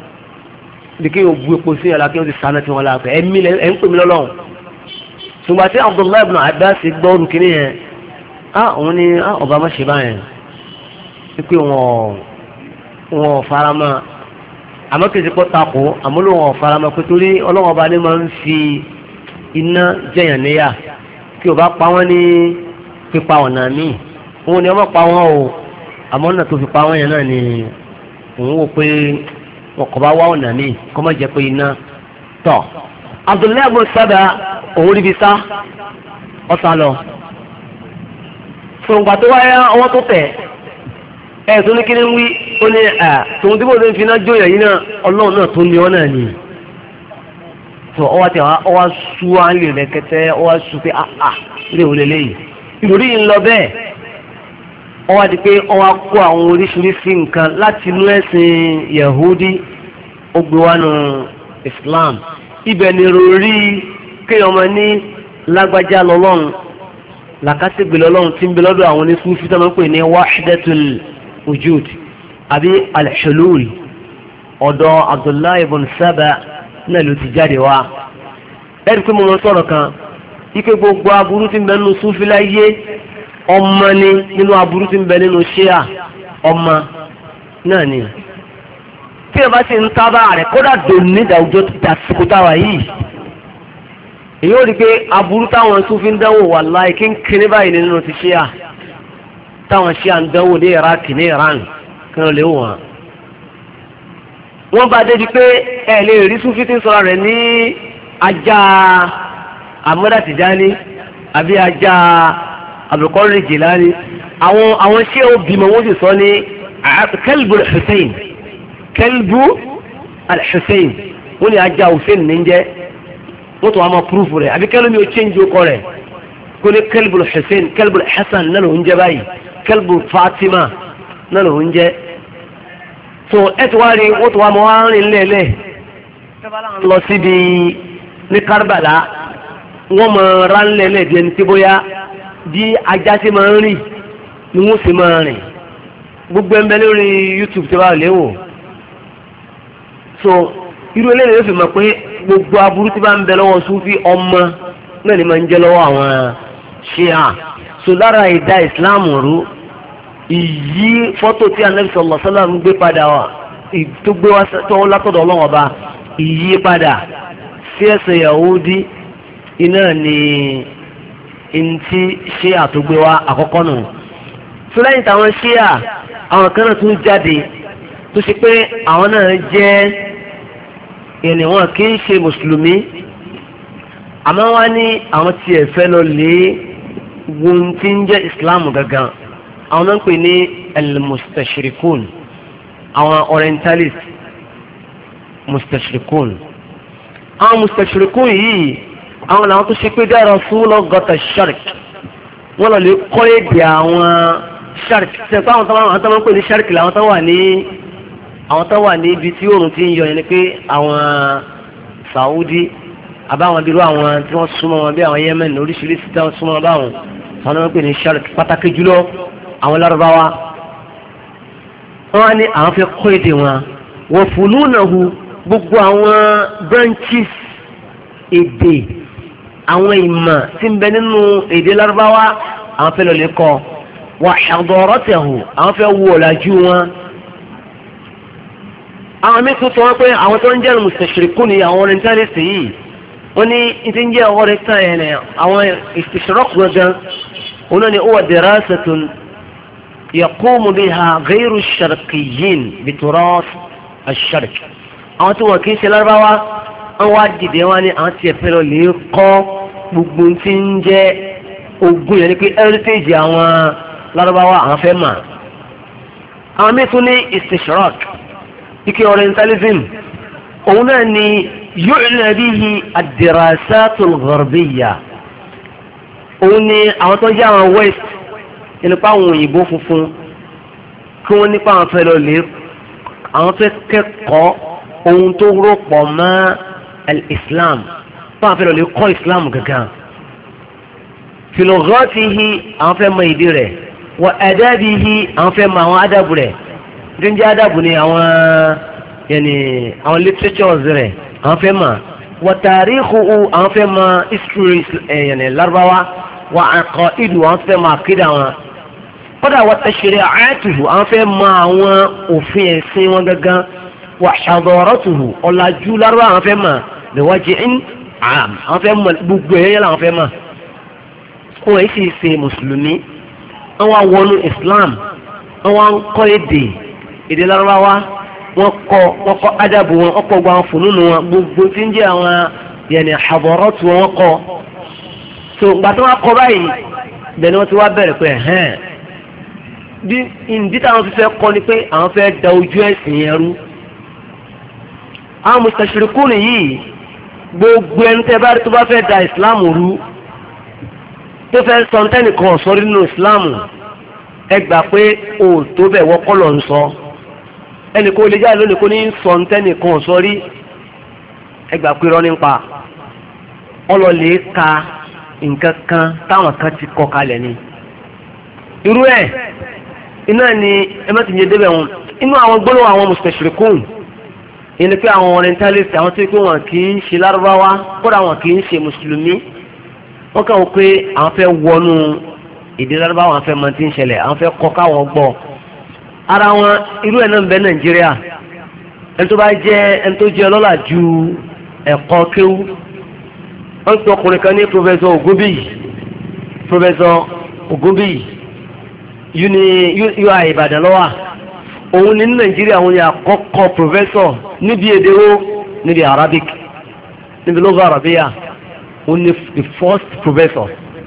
Speaker 1: bí kí o bu epo sí ẹ̀la kí o ti sànà tí wọn la fẹ́ ẹ̀mí ẹ̀ ń pè mí lọ́lọ́run ṣùgbọ́n tí Abdullahi ibn Abbas gbọ́ ọdún kìíní yẹn á òun ni á ọba má ṣe báyẹn wípé wọn wọn farama àmọ́ kìí ṣe pọ́ takò àmọ́ ló wọn farama pé torí ọlọ́wọ́n ọba ní máa ń fi iná jẹyàn níyà kí o bá pa wọ́n ní pípa ọ̀nà míì òun ni ọmọ pa wọ́n o àmọ́ ọ̀nà tó fi pa wọ́n yẹn náà ni òun wò pé wọn kò bá wá ọ̀nà míì kọ́ mọ̀ jẹ́ pé iná tọ̀ Abdullahi ibn Saba òun ríbi sá ọ̀sà lọ sọ̀ǹgbà tó wáyé ọwọ́ tó tẹ̀ ẹ̀ tó ní kí ni ń wí ó ní ẹ̀ tòun tí mo ti ń fi iná jóyè yìí náà ọlọ́run náà tó ní ọ́ náà ni tó ọwọ́ tẹ ọwọ́ sú wa ń lè rẹ̀kẹ́tẹ́ ọwọ́ sú pé àà ilé ìwòlé léyìí ìròrí yìí ń lọ bẹ́ẹ̀ ọwọ́ di pé ọwọ́ kó àwọn oríṣiríṣi nǹkan láti inú ẹ̀sìn Yahudi ó gbé wá nu Islam ibẹ̀ ni rori kéèyàn ọmọ ní lágbájá lọ́lọ́run làkàṣègbè lọ́lọ́run tí ń bẹ lọ́dọ̀ àwọn oníṣúfì tó máa ń pè ní wahdatul wujud àbí al-hulul ọ̀dọ̀ Abdullahi ibn Saba náà ló ti jáde wá. ẹ̀rí pé mo mọ sọ̀rọ̀ kan ike gbogbo aburú tí ń bẹ nínú súfì láyé ọmọ ni nínú aburú tí ń bẹ nínú ṣíà ọmọ náà ni. tí ẹ bá ti ń tábà rẹ̀ kódà dòní ìdáwùjọ dàsìkò táwa yìí èyí ó rí pé aburú táwọn súfì ń dánwò wallahi kínkínní báyìí nínú ti ṣíà táwọn ṣíà ń dánwò ní Iraq ní Iran kí wọ́n lè wọ̀n. wọ́n bá dé di pé ẹ lè rí súfì tí ń sọ̀rọ̀ rẹ̀ ní ajá Ahmada Tijani àbí ajá Abdulkadir Jilani àwọn àwọn ṣé ó bímọ wọ́n sì sọ ní Kalbu al-Hussein Kalbu al-Hussein wọ́n ní ajá Hussein ní jẹ́ wọ́n tún wá máa púrúfù rẹ̀ àbí kẹ́lómi ó change okọ rẹ̀ kó ní Kalbu al-Hussein Kalbu al-Hasan náà ló ń jẹ́ báyìí Kalbu Fatima náà ló ń jẹ́ so ẹ ti wá rí wọ́n tún wá máa wá rìn lẹ́lẹ̀ lọ síbi ní Karbala wọ́n máa rán lẹ́lẹ̀ bí ẹni tí bóyá bí ajá sí máa ń rìn ni wọ́n sì máa rìn gbogbo ẹ̀ ń bẹ lórí YouTube tí wàá léwò so irú eléyìí ló fi mọ̀ pé gbogbo aburú tí bá ń bẹ lọ́wọ́ Sufi ọmọ náà ni máa ń jẹ́ lọ́wọ́ àwọn Ṣíà so lára ìdá Islam rú ìyí fọ́tò tí Ànábì sallallahu alaihi wasallam gbé padà wá tó gbé wá tó látọ̀dọ̀ Ọlọ́run Ọba ìyí padà sí ẹ̀sìn Yahudi iná ni ntí Ṣíà tó gbé wá àkọ́kọ́ nù so lẹ́yìn táwọn Ṣíà àwọn kan náà tún jáde tó ṣe pé àwọn náà jẹ́ ẹni wọn kì í ṣe mùsùlùmí àmọ́ wá ní àwọn tiẹ̀ fẹ́ lọ lé wọn tí ń jẹ́ Islam gangan àwọn náà ń pè ní al-mustashirikun àwọn orientalist mustashirikun àwọn mustashirikun yìí àwọn làwọn tó ṣe pé dára fún lọ́gọ́ta shark wọ́n lọ lè kọ́ èdè àwọn shark sẹ́pẹ́ àwọn tó máa ń pè ní shark làwọn tó wà ní àwọn tó wà ní ibi tí oòrùn ti ń yọ yẹn ni pé àwọn Saudi àbáwọn bírú àwọn tí wọ́n súnmọ́ wọn bí àwọn Yemen oríṣiríṣi tí wọ́n súnmọ́ wọn báwọn àwọn tó máa ń pè ní shark pàtàkì jùlọ àwọn Lárúbáwá wọ́n á ní àwọn fẹ́ kọ́ èdè wọn wọ́n fununahu gbogbo àwọn branches èdè àwọn ìmọ̀ tí ń bẹ nínú èdè Lárúbáwá àwọn fẹ́ lọ lè kọ́ wa hadaratahu àwọn fẹ́ wo ọ̀làjú wọn. àwọn mí tún sọ wọ́n pé àwọn tó ń jẹ́ mustashirikun ni àwọn orientalist yìí wọ́n ní ti ń jẹ́ oriental yẹn àwọn istishraq gangan wọn ní huwa dirasatun yaqumu biha ghayru ash-sharqiyyin bi turas ash-sharq àwọn tí wọ́n kì í ṣe Lárúbáwá wọ́n wá dìde wọn ní àwọn tí ẹ fẹ́ lọ lè kọ́ gbogbo tí ń jẹ́ ogún yẹn ni pé heritage àwọn Lárúbáwá àwọn fẹ́ mà àwọn mí tún ní istishraq ike orientalism òun náà ni yu'la bihi ad-dirasatul gharbiyya òun ni àwọn tó jẹ́ àwọn west nípa àwọn òyìnbó funfun kí wọ́n nípa àwọn fẹ́ lọ lè àwọn fẹ́ kẹ́kọ̀ọ́ ohun tó rọ̀pọ̀ mọ́ al-islam fún àwọn fẹ́ lọ lè kọ́ islam gangan fi lughatihi àwọn fẹ́ mọ ìdí rẹ̀ wa adabihi àwọn fẹ́ mọ àwọn adabu rẹ̀ jíjẹ́ adabu ni àwọn yẹni àwọn literatures rẹ̀ àwọn fẹ́ mọ̀ wa tarikhuhu àwọn fẹ́ mọ history yẹni Lárúbáwá wa aqaidu àwọn fẹ́ mọ àkídà wọn kódà wa tashri'atuhu àwọn fẹ́ mọ àwọn òfin ẹ̀sìn wọn gangan wa hadaratuhu ọ̀làjú Lárúbáwá àwọn fẹ́ mọ biwajhin 'am àwọn fẹ́ mọ gbogbo ẹ̀yẹ làwọn fẹ́ mọ wọn yìí sì ṣe mùsùlùmí wọn wọnú Islam wọn kọ́ èdè èdè Lárúbáwá wọn kọ́ wọn kọ́ adabu wọn wọn kọ́ gbogbo àwọn fònúnù wọn gbogbo tí ń jẹ́ àwọn yẹnì hadaratu wọn kọ́ so gbàtí wọn kọ́ báyìí bẹ́ẹ̀ ni wọ́n ti wá bẹ̀rẹ̀ pé hẹ́n bí ìdí táwọn fi fẹ́ kọ́ ni pé àwọn fẹ́ da ojú ẹ̀sìn yẹn rú àwọn mustashirikun yìí gbogbo ẹni tẹ́ bá rí tó bá fẹ́ da Islam rú tó fẹ́ sọ ntẹ́nìkan sọrí nínú Islam ẹ gbà pé o tó bẹ̀ wọ́kọ́ lọ ń sọ ẹnì kó lè jáde lónìí kó ní sọ ntẹ́nìkan sọrí ẹ gbà pé rọ́ nípa ọlọ́lẹ̀ ka nǹkan kan táwọn kan ti kọ kalẹ̀ ni irú ẹ̀ iná ni ẹ má ti yẹ débẹ̀ wọn inú àwọn gbólóhùn àwọn mustashirikun ìní pé àwọn orientalist àwọn tó yẹ pé wọn kì í ṣe lárúbáwá kódà wọn kì í ṣe mùsùlùmí wọn kàn wọ́n pé àwọn fẹ́ wọnú èdè lárúbáwá àwọn fẹ́ mọ tí ń ṣẹlẹ̀ àwọn fẹ́ kọ́ káwọn gbọ́ ara wọn irú ẹ̀ náà ń bẹ Nàìjíríà ẹni tó bá jẹ́ ẹni tó jẹ́ ọlọ́lá ju ẹ̀kọ́ kéwú wọ́n ń pè ọkùnrin kan ní professor Ogunbiyi professor Ogunbiyi uni ui Ìbàdàn lọ́wọ́ òun ní Nàìjíríà òun ni àkọ́kọ́ professor níbi èdè wo níbi Arabic níbi lọ́gọ́ Arabiya òun ni the first professor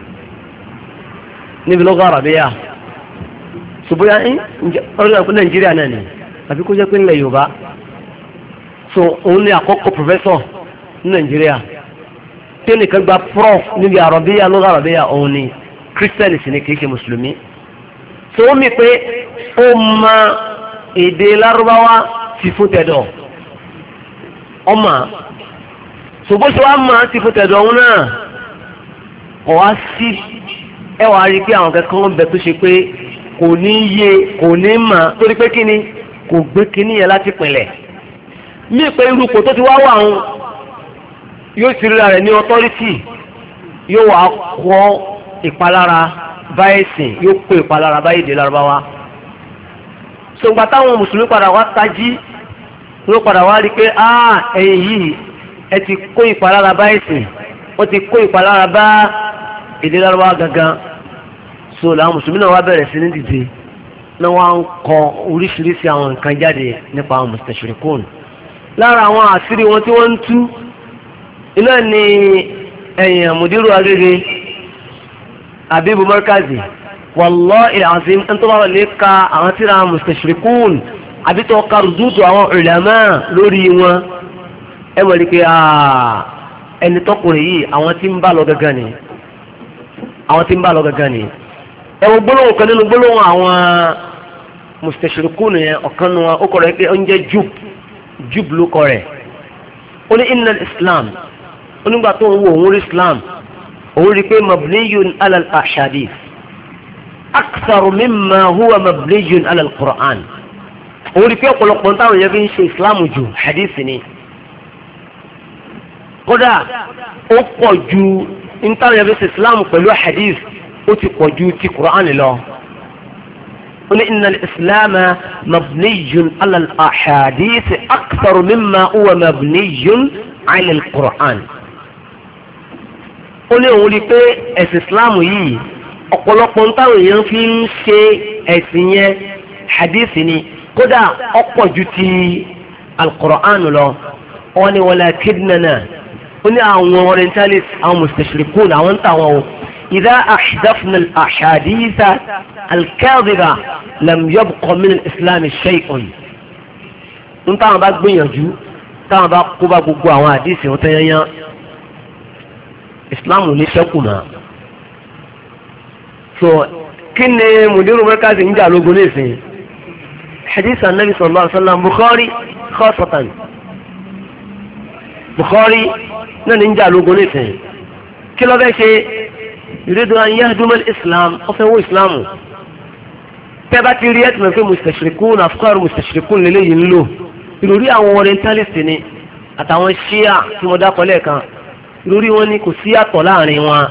Speaker 1: níbi lọ́gọ́ Arabiya ṣùgbọ́n ẹ̀ ọ̀rọ̀ ìpín Nàìjíríà náà ni àbí kó jẹ́ pé nílẹ̀ Yorùbá so òun ni àkọ́kọ́ professor ní Nàìjíríà tí ó nìkan gba prof níbi Arabiya lọ́gọ́ Arabiya òun ni Christian sì ni kìí ṣe mùsùlùmí so ó mi pé ó ma èdè Lárúbáwá ti fún tẹ̀dọ̀ ọmọ ṣùgbọ́n ṣe wá máa ti fún tẹ̀dọ̀ ọ̀hún náà kọ̀ wá sí ẹ wàá rí i pé àwọn kankan ń bẹ tó ṣe pé kò ní yé kò ní mà torí pé kíni kò gbé kíní yẹn láti pinlẹ̀ mí pé irú ipò tó ti wá wà ń yóò ti rí rẹ̀ ní ọtọ́rítì yóò wá kọ́ ìpalára báyìí sìn yóò kó ìpalára báyìí dé Lárúbáwá sọgbà táwọn mùsùlùmí padà wá tají ló padà wá rí pé ah ẹ̀yin yìí ẹ ti kó ìpalára báyìí sìn wọ́n ti kó ìpalára bá èdè Lárúbáwá gangan so làwọn mùsùlùmí náà wá bẹ̀rẹ̀ sí ní dìde náà wá ń kọ oríṣiríṣi àwọn nǹkan jáde nípa àwọn mustashirikun lára àwọn àṣírí wọn tí wọ́n ń tú iná ni ẹ̀yìn àmùdírù Agége Abibu Markazi wallahi alazim ẹni tó bá wà lè ka àwọn tíra mustashirikun àbí tó ka rùdúdù àwọn ulama lórí wọn ẹ wọ́n rí pé ẹni tọkùnrin yìí àwọn tí ń bá lọ gangan ni àwọn tí ń bá lọ gangan ni ẹwọ gbólóhùn kan nínú gbólóhùn àwọn mustashirikun yẹn ọ̀kan nu wọn ó kọ̀ rẹ̀ pé ó ń jẹ́ jub jub ló kọ̀ rẹ̀ ó ní inna islam ó nígbà tó ń wo òun rí islam òun rí pé mabniyun ala al-ahadith akthar mimma huwa mabniyun ala al-Qur'an òun rí pé ọ̀pọ̀lọpọ̀ táwọn yẹn fi ń ṣe islam jù hadith ni kódà ó pọ̀ ju táwọn yẹn fi ṣe islam pẹ̀lú hadith ó ti pọ̀ ju ti Qur'an lọ ó ní inna al-islam mabniyun ala al-ahadith akthar mimma huwa mabniyun ala al-Qur'an ó ní òun rí pé ẹ̀sìn islam yìí ọ̀pọ̀lọpọ̀ táwọn èèyàn fi ń ṣe ẹ̀sìn yẹn hadith ni kódà ọ̀pọ̀ ju ti al-Qur'an lọ wọ́n ní walakinnana ó ní àwọn orientalist àwọn mustashirikun àwọn ń tàwọn o idha ahdafna al-ahadith al-kadhiba lam yabqa min al-islam shay'un ń táwọn bá gbìyànjú táwọn bá kó bá gbogbo àwọn àdìsí wọn tẹ́yẹ́yán islam ní sẹ́kù náà so kí ni mudiru markazi ń jà lógun nísìnyí hadith anabi sallallahu alaihi wasallam Bukhari khasatan Bukhari náà ní ń jà lógun nísìnyí kí ló fẹ́ ṣe yuridu an yahduma al-islam ọ̀fẹ́ wo islamu tẹ́ bá ti rí ẹ̀ tí mo fẹ́ mustashirikun afkar mustashirikun lélẹ́yìn ńlò ìròrí àwọn orientalist ni àtàwọn shia tí mo dákọ̀ lẹ́ẹ̀kan lórí wọn ni kò sí àtọ̀ láàrin wọn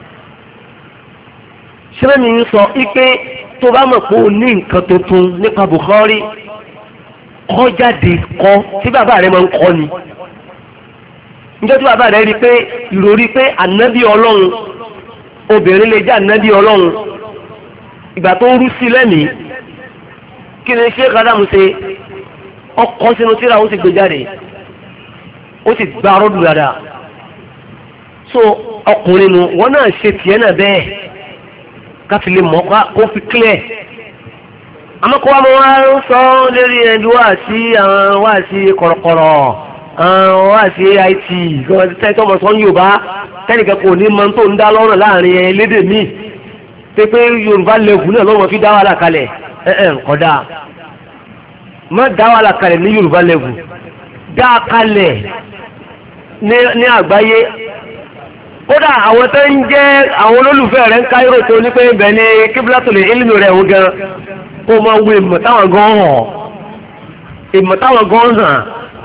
Speaker 1: ṣẹ́mi ń sọ ipé tó bá mọ̀ pé o ní nǹkan tuntun nípa Bukhari kọ́ jáde kọ́ tí bàbá rẹ̀ máa ń kọ́ ni níjọ́ tí bàbá rẹ̀ rí pé ìròrí pé ànábì ọlọ́run obìnrin lè jẹ́ ànábì ọlọ́run ìgbà tó rú sí lẹ́mìí kí ni ṣé kádàmù ṣe ọkọ̀ sínú tíra ó sì gbé jáde ó sì gba arọ́dù dáadáa so ọkùnrin nu wọn náà ṣe tiẹ̀ náà bẹ́ẹ̀ káfí lè mọ̀ kó fi clear àmọ́kọ́ wa mọ́ wá ń sọ lérí ẹni wá sí àwọn wá sí kọ̀rọ̀kọ̀rọ̀ àwọn wá sí it tẹ́tọ́ ọmọ sọ Yorùbá tẹ́nìkan kò ní mọ tó ń dá lọ́rùn láàrin ẹlẹ́dẹ̀ míì pé pé Yorùbá lẹ́gùn náà lọ́wọ́ fi dá wàhálà kalẹ̀ ẹ̀ẹ́n kọ́dà má dá wàhálà kalẹ̀ ní Yorùbá lẹ́gùn dá kalẹ̀ ní àgbáyé kódà àwọn tó ń jẹ́ àwọn olólùfẹ́ rẹ̀ ń káyọ̀rọ̀ tó ní pé ibẹ̀ ni kíbílátòlè ìlú rẹ̀ ń gan kó máa wo ìmọ̀ táwọn gan hàn ìmọ̀ táwọn gan hàn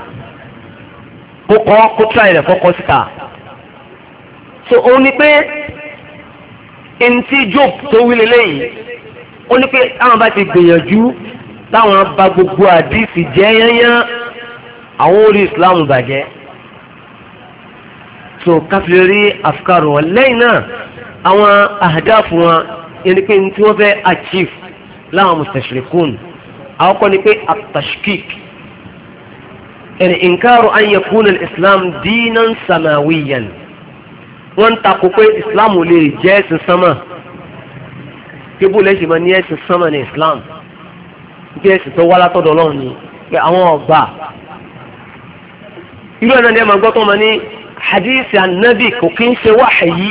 Speaker 1: kó kọ́ kó tíráì rẹ̀ kọ́kọ́ síta. so òun ni pé ntí Job tó wí lélẹ́yìn ó ní pé táwọn bá ti gbìyànjú táwọn bá gbogbo àdìsí jẹ́ yányán àwọn orí Islam bàjẹ́. so káfíńrí afkaru wọn lẹ́yìn náà àwọn àdáàfù wọn yẹn ni pé tí wọ́n fẹ́ achieve láwọn mustashirikun àwọn kan ni pé atashkik ẹni inkaru an yakuna islam dinan samawiyan wọ́n takò pé islam lè jẹ́ ẹ̀sìn sánmà kébù lẹ́sìn máa ní ẹ̀sìn sánmà ní islam bí ẹ̀sìn tó wá látọ̀dọ̀ Ọlọ́run ni pé àwọn ọgbà irú ẹ̀ náà ni ẹ̀ máa gbọ́ tó máa ní hadisi anabi kò kí ń ṣe wáhàyí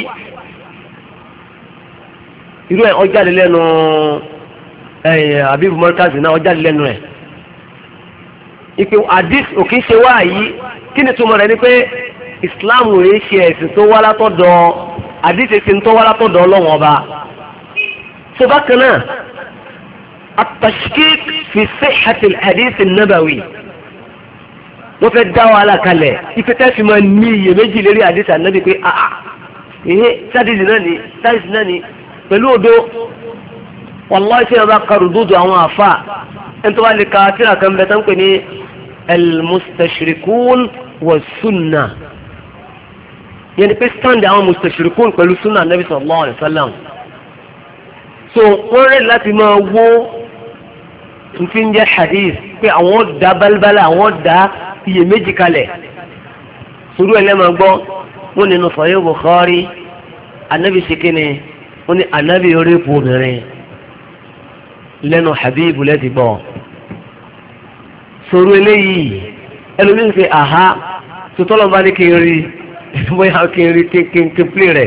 Speaker 1: irú ẹ̀ ọjà lẹ́nu ẹ̀yìn abibu mọ́ríkàzì náà ọjà lẹ́nu ẹ̀ ìpè hadisi kò kí ń ṣe wáhàyí kí ni túmọ̀ rẹ̀ ni pé islam rẹ̀ ṣe ẹ̀sìn tó wá látọ̀dọ̀ hadisi ẹ̀sìn tó wá látọ̀dọ̀ Ọlọ́run ọba tó bákan náà at-tashkik fi sihhati al-hadisi an-nabawi wọ́n fẹ́ dá wàhálà kalẹ̀ ife tẹ́ fi máa ní iyèméjì lérí àdìsí ànábì pé àà ìhé sádìsì náà ni sádìsì náà ni pẹ̀lú odò wàláhì tí wọ́n bá ka rùdúdù àwọn àfà ẹni tó bá lè ka tíra kan bẹ tó ń pè ní al-mustashirikun wa sunna yẹn ni pé stand àwọn mustashirikun pẹ̀lú sunna ànábì sallallahu alaihi wasallam so wọ́n rẹ̀ láti máa wó nfin jẹ́ hadith pé àwọn da balbala àwọn da iye méjì kalẹ̀ sùúrù ẹlẹ́mọ̀ gbọ́ wọn nínú Sahih Bukhari anabi sekene wọn ni anabi orí ipò obìnrin lẹ́nu habibu lẹ́ti gbọ́ sùúrù eléyìí ẹlòmíín fi àhá sotọ́lọ́ bá ní kí n rí bóyá kí n rí kí n pílé rẹ̀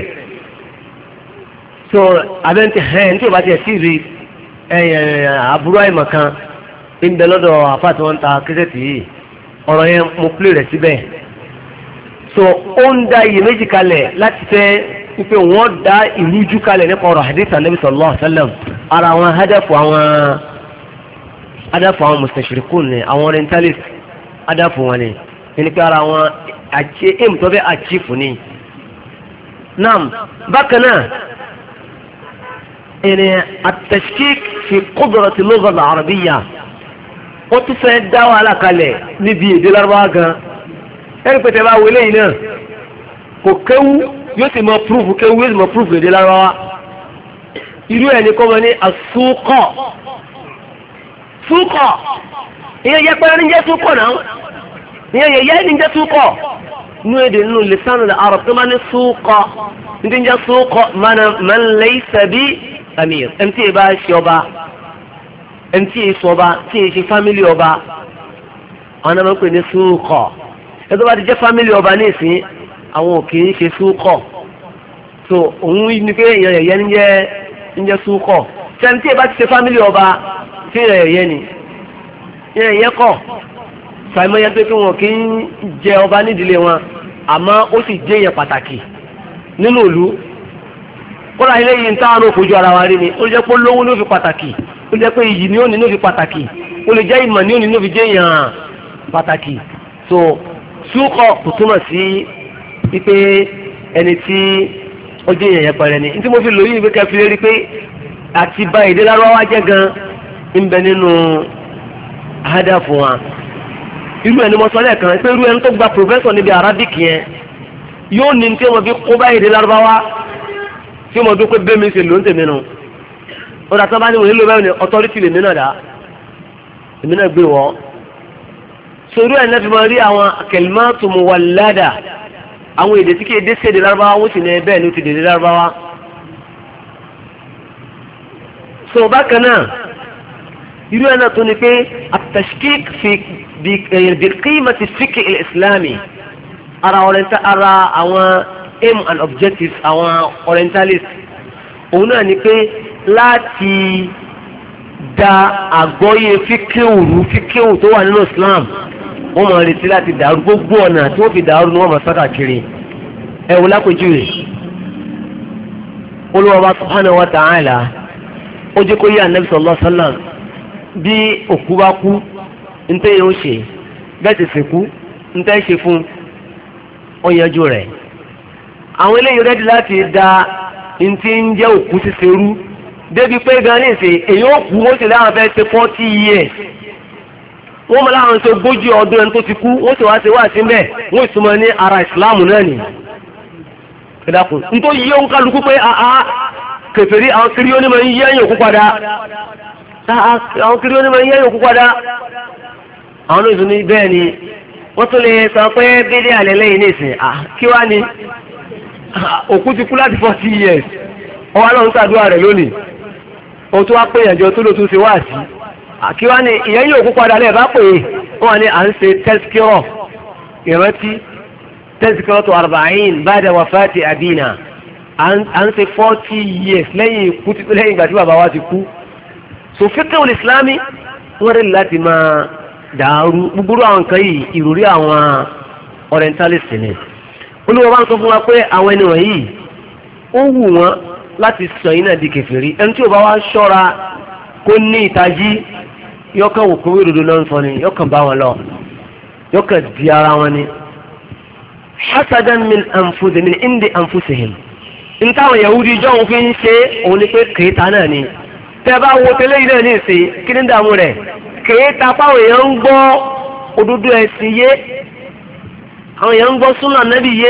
Speaker 1: so abẹ́ntì hẹ́n tí o bá tiẹ̀ sí rí àbúrò àìmọ̀ kan ń bẹ lọ́dọ̀ àfáàtì wọn ta kẹsẹ̀tì yìí ọ̀rọ̀ yẹn mo pílè rẹ̀ síbẹ̀ so ó ń da iye méjì kalẹ̀ láti fẹ́ wípé wọ́n da ìrújú kalẹ̀ nípa ọ̀rọ̀ hadith anabi sallallahu alaihi wasallam ara àwọn hadafu àwọn hadafu àwọn mustashirikun ni àwọn orientalist hadafu wọn ni ẹni pé ara àwọn àti èmi tó fẹ́ àchífù ni naam bákan náà ẹni at-tashkik fi qudrati lugha al-arabiyya ó tún fẹ́ dá wàhálà kalẹ̀ níbi èdè lárúbáwá gan ẹni pẹ̀tẹ̀ bá wọlé yìí náà kò kéwú yóò sì mọ púrúfù kéwú yóò sì mọ púrúfù èdè lárúbáwá irú ẹni kọ́ mọ ní asúkọ̀ súkọ̀ ìyẹn yẹ pẹ́rẹ́ ní jẹ́ súkọ̀ náà ìyẹn yẹ yẹ́ ní jẹ́ súkọ̀ nínú èdè nínú lisanu al-arab tó máa ní súkọ̀ ní jẹ́ súkọ̀ man laysa bi amir ẹni tí ì bá ṣe ọba ẹni tí èso ọba tí èso fámìlì ọba àwọn náà máa ń pè ní súkọ̀ ẹni tó bá ti jẹ́ fámìlì ọba ní ìsín àwọn òkè ń ṣe súkọ̀ so òun ní pé èèyàn yẹ̀yẹ́ ń jẹ́ ń jẹ́ súkọ̀ tí ẹni tí èèyàn bá ti ṣe fámìlì ọba tí èèyàn yẹ̀yẹ́ ni èèyàn yẹ̀yẹ́ kọ̀ sàìmọ́ yẹn pé kí wọn kì í jẹ ọba nídìílé wọn àmọ́ ó sì jẹ́ èèyàn pàtàkì nínú ìlú kọ́lá ilé yìí ń táwọn òfojú ara wa rí ni ó jẹ́ pé lówó ló fi pàtàkì ó jẹ́ pé iyì ni ó ní ló fi pàtàkì ó lè jẹ́ ìmọ̀ ni ó ní ló fi jẹ́ èèyàn pàtàkì so súkọ̀ kò túmọ̀ sí wípé ẹni tí ó jẹ́ èèyàn yẹpẹrẹ ni tí mo fi lòyìn ìwé kẹfì lérí pé àti bá èdè lárúbáwá jẹ́ gan ń bẹ nínú hádàfù wọn irú ẹni mo sọ lẹ́ẹ̀kan pé irú ẹni tó gba professor níbi arabic yẹn yóò ní tí wọ́n fi kó bá èdè lárúbáwá tí mo dún pé bẹ́ẹ̀ mi ṣe ló ń tèmi nù ó dàtọ́ bá ní wọ́n nílò báyìí ní authority lèmi náà dá èmi náà gbé wọ́ sórí ẹ̀ náà fi máa rí àwọn kalimatu muwallada àwọn èdè tí kì í dé sí èdè lárúbáwá wọ́n sì ní bẹ́ẹ̀ ní ó ti dèdè lárúbáwá. so bákan náà irú ẹ̀ náà tó ní pé at-tashkik fi bi qimati fiqh al-islami ara oriental ara àwọn aim and objectives àwọn orientalist òun náà ni pé láti da àgbọ́yé fíkéwù fíkéwù tó wà nínú Islam wọ́n máa retí láti dàrú gbogbo ọ̀nà tí wọ́n fi dàrú ni wọ́n máa sọ́dà kiri ẹ wò lápèjúwe Olúwa subhanahu wa ta'ala ó jẹ́ kó yé Ànábì sallallahu alaihi wasallam bí òkú bá kú ntẹ́ yóò ṣe bẹ́ẹ̀ ti sìnkú ntẹ́ ṣe fún ọ̀yanjú rẹ̀. àwọn eléyìí rẹ́dí láti da ntí ń jẹ́ òkú ṣíṣe rú débi pé gan ní ìsè èyí ó kú wọ́n sì láwọn fẹ́ ṣe forty years wọ́n mọ̀ láwọn ṣe ogójì ọdún ẹni tó ti kú wọ́n sì wá ṣe wá sí mbẹ́ wọ́n ìtumọ̀ ní ara ìsìláàmù náà nì. ìdàkùn nítorí yíyó ń kálukú pé àá kèfèrí àwọn kiri onímọ̀ yí yẹ́yìn òkú padà àwọn kiri onímọ̀ yí yẹ́yìn òkú padà àwọn olóòtú ní bẹ́ẹ̀ ni wọ́n tún lè sọ pé bídé àlẹ́ lẹ́yìn ní ìsìn kí wá ni òkú ti kú láti forty years ọwọ́ náà ń ṣàdúrà rẹ̀ lónìí o tó wá pé ìyànjọ tó ló tún ṣe wá sí kí wá ni ìyẹn yóò kú padà lẹ́ẹ̀ bá pè é wọ́n wà ní à ń ṣe tẹ́síkírọ̀ ìrántí tẹ́síkírọ̀ tó arba'in ba'da wafati abina à ń ṣe forty years lẹ́yìn ikú lẹ́yìn ìgbà tí bàbá wa ti kú so fiqhul islami wọ́n rí láti máa dàrú gbogbo àwọn nǹkan yìí ìròrí àwọn orientalist ni olùwọ́ bá ń sọ fún wa pé àwọn ẹni wọ̀nyí ó wù wọ́n láti sọ yín náà di kèfèrí ẹni tí ò bá wá ṣọ́ra kó ní ìtají yọkàn wò kówé òdodo náà ń sọ ni yọkàn bá wọn lọ yọkàn di ara wọn ni hasadan min anfusihim min indi anfusihim n táwọn Yahudi jọ́hún fi ń ṣe òun ni pé kèéta náà ni tẹ́ bá wo tẹ́lẹ̀ yìí náà ní ìsìn kí ní dààmú rẹ̀ kèéta fáwọn èèyàn ń gbọ́ òdodo ẹ̀sìn yé àwọn èèyàn ń gbọ́ súnà nẹ́bì yé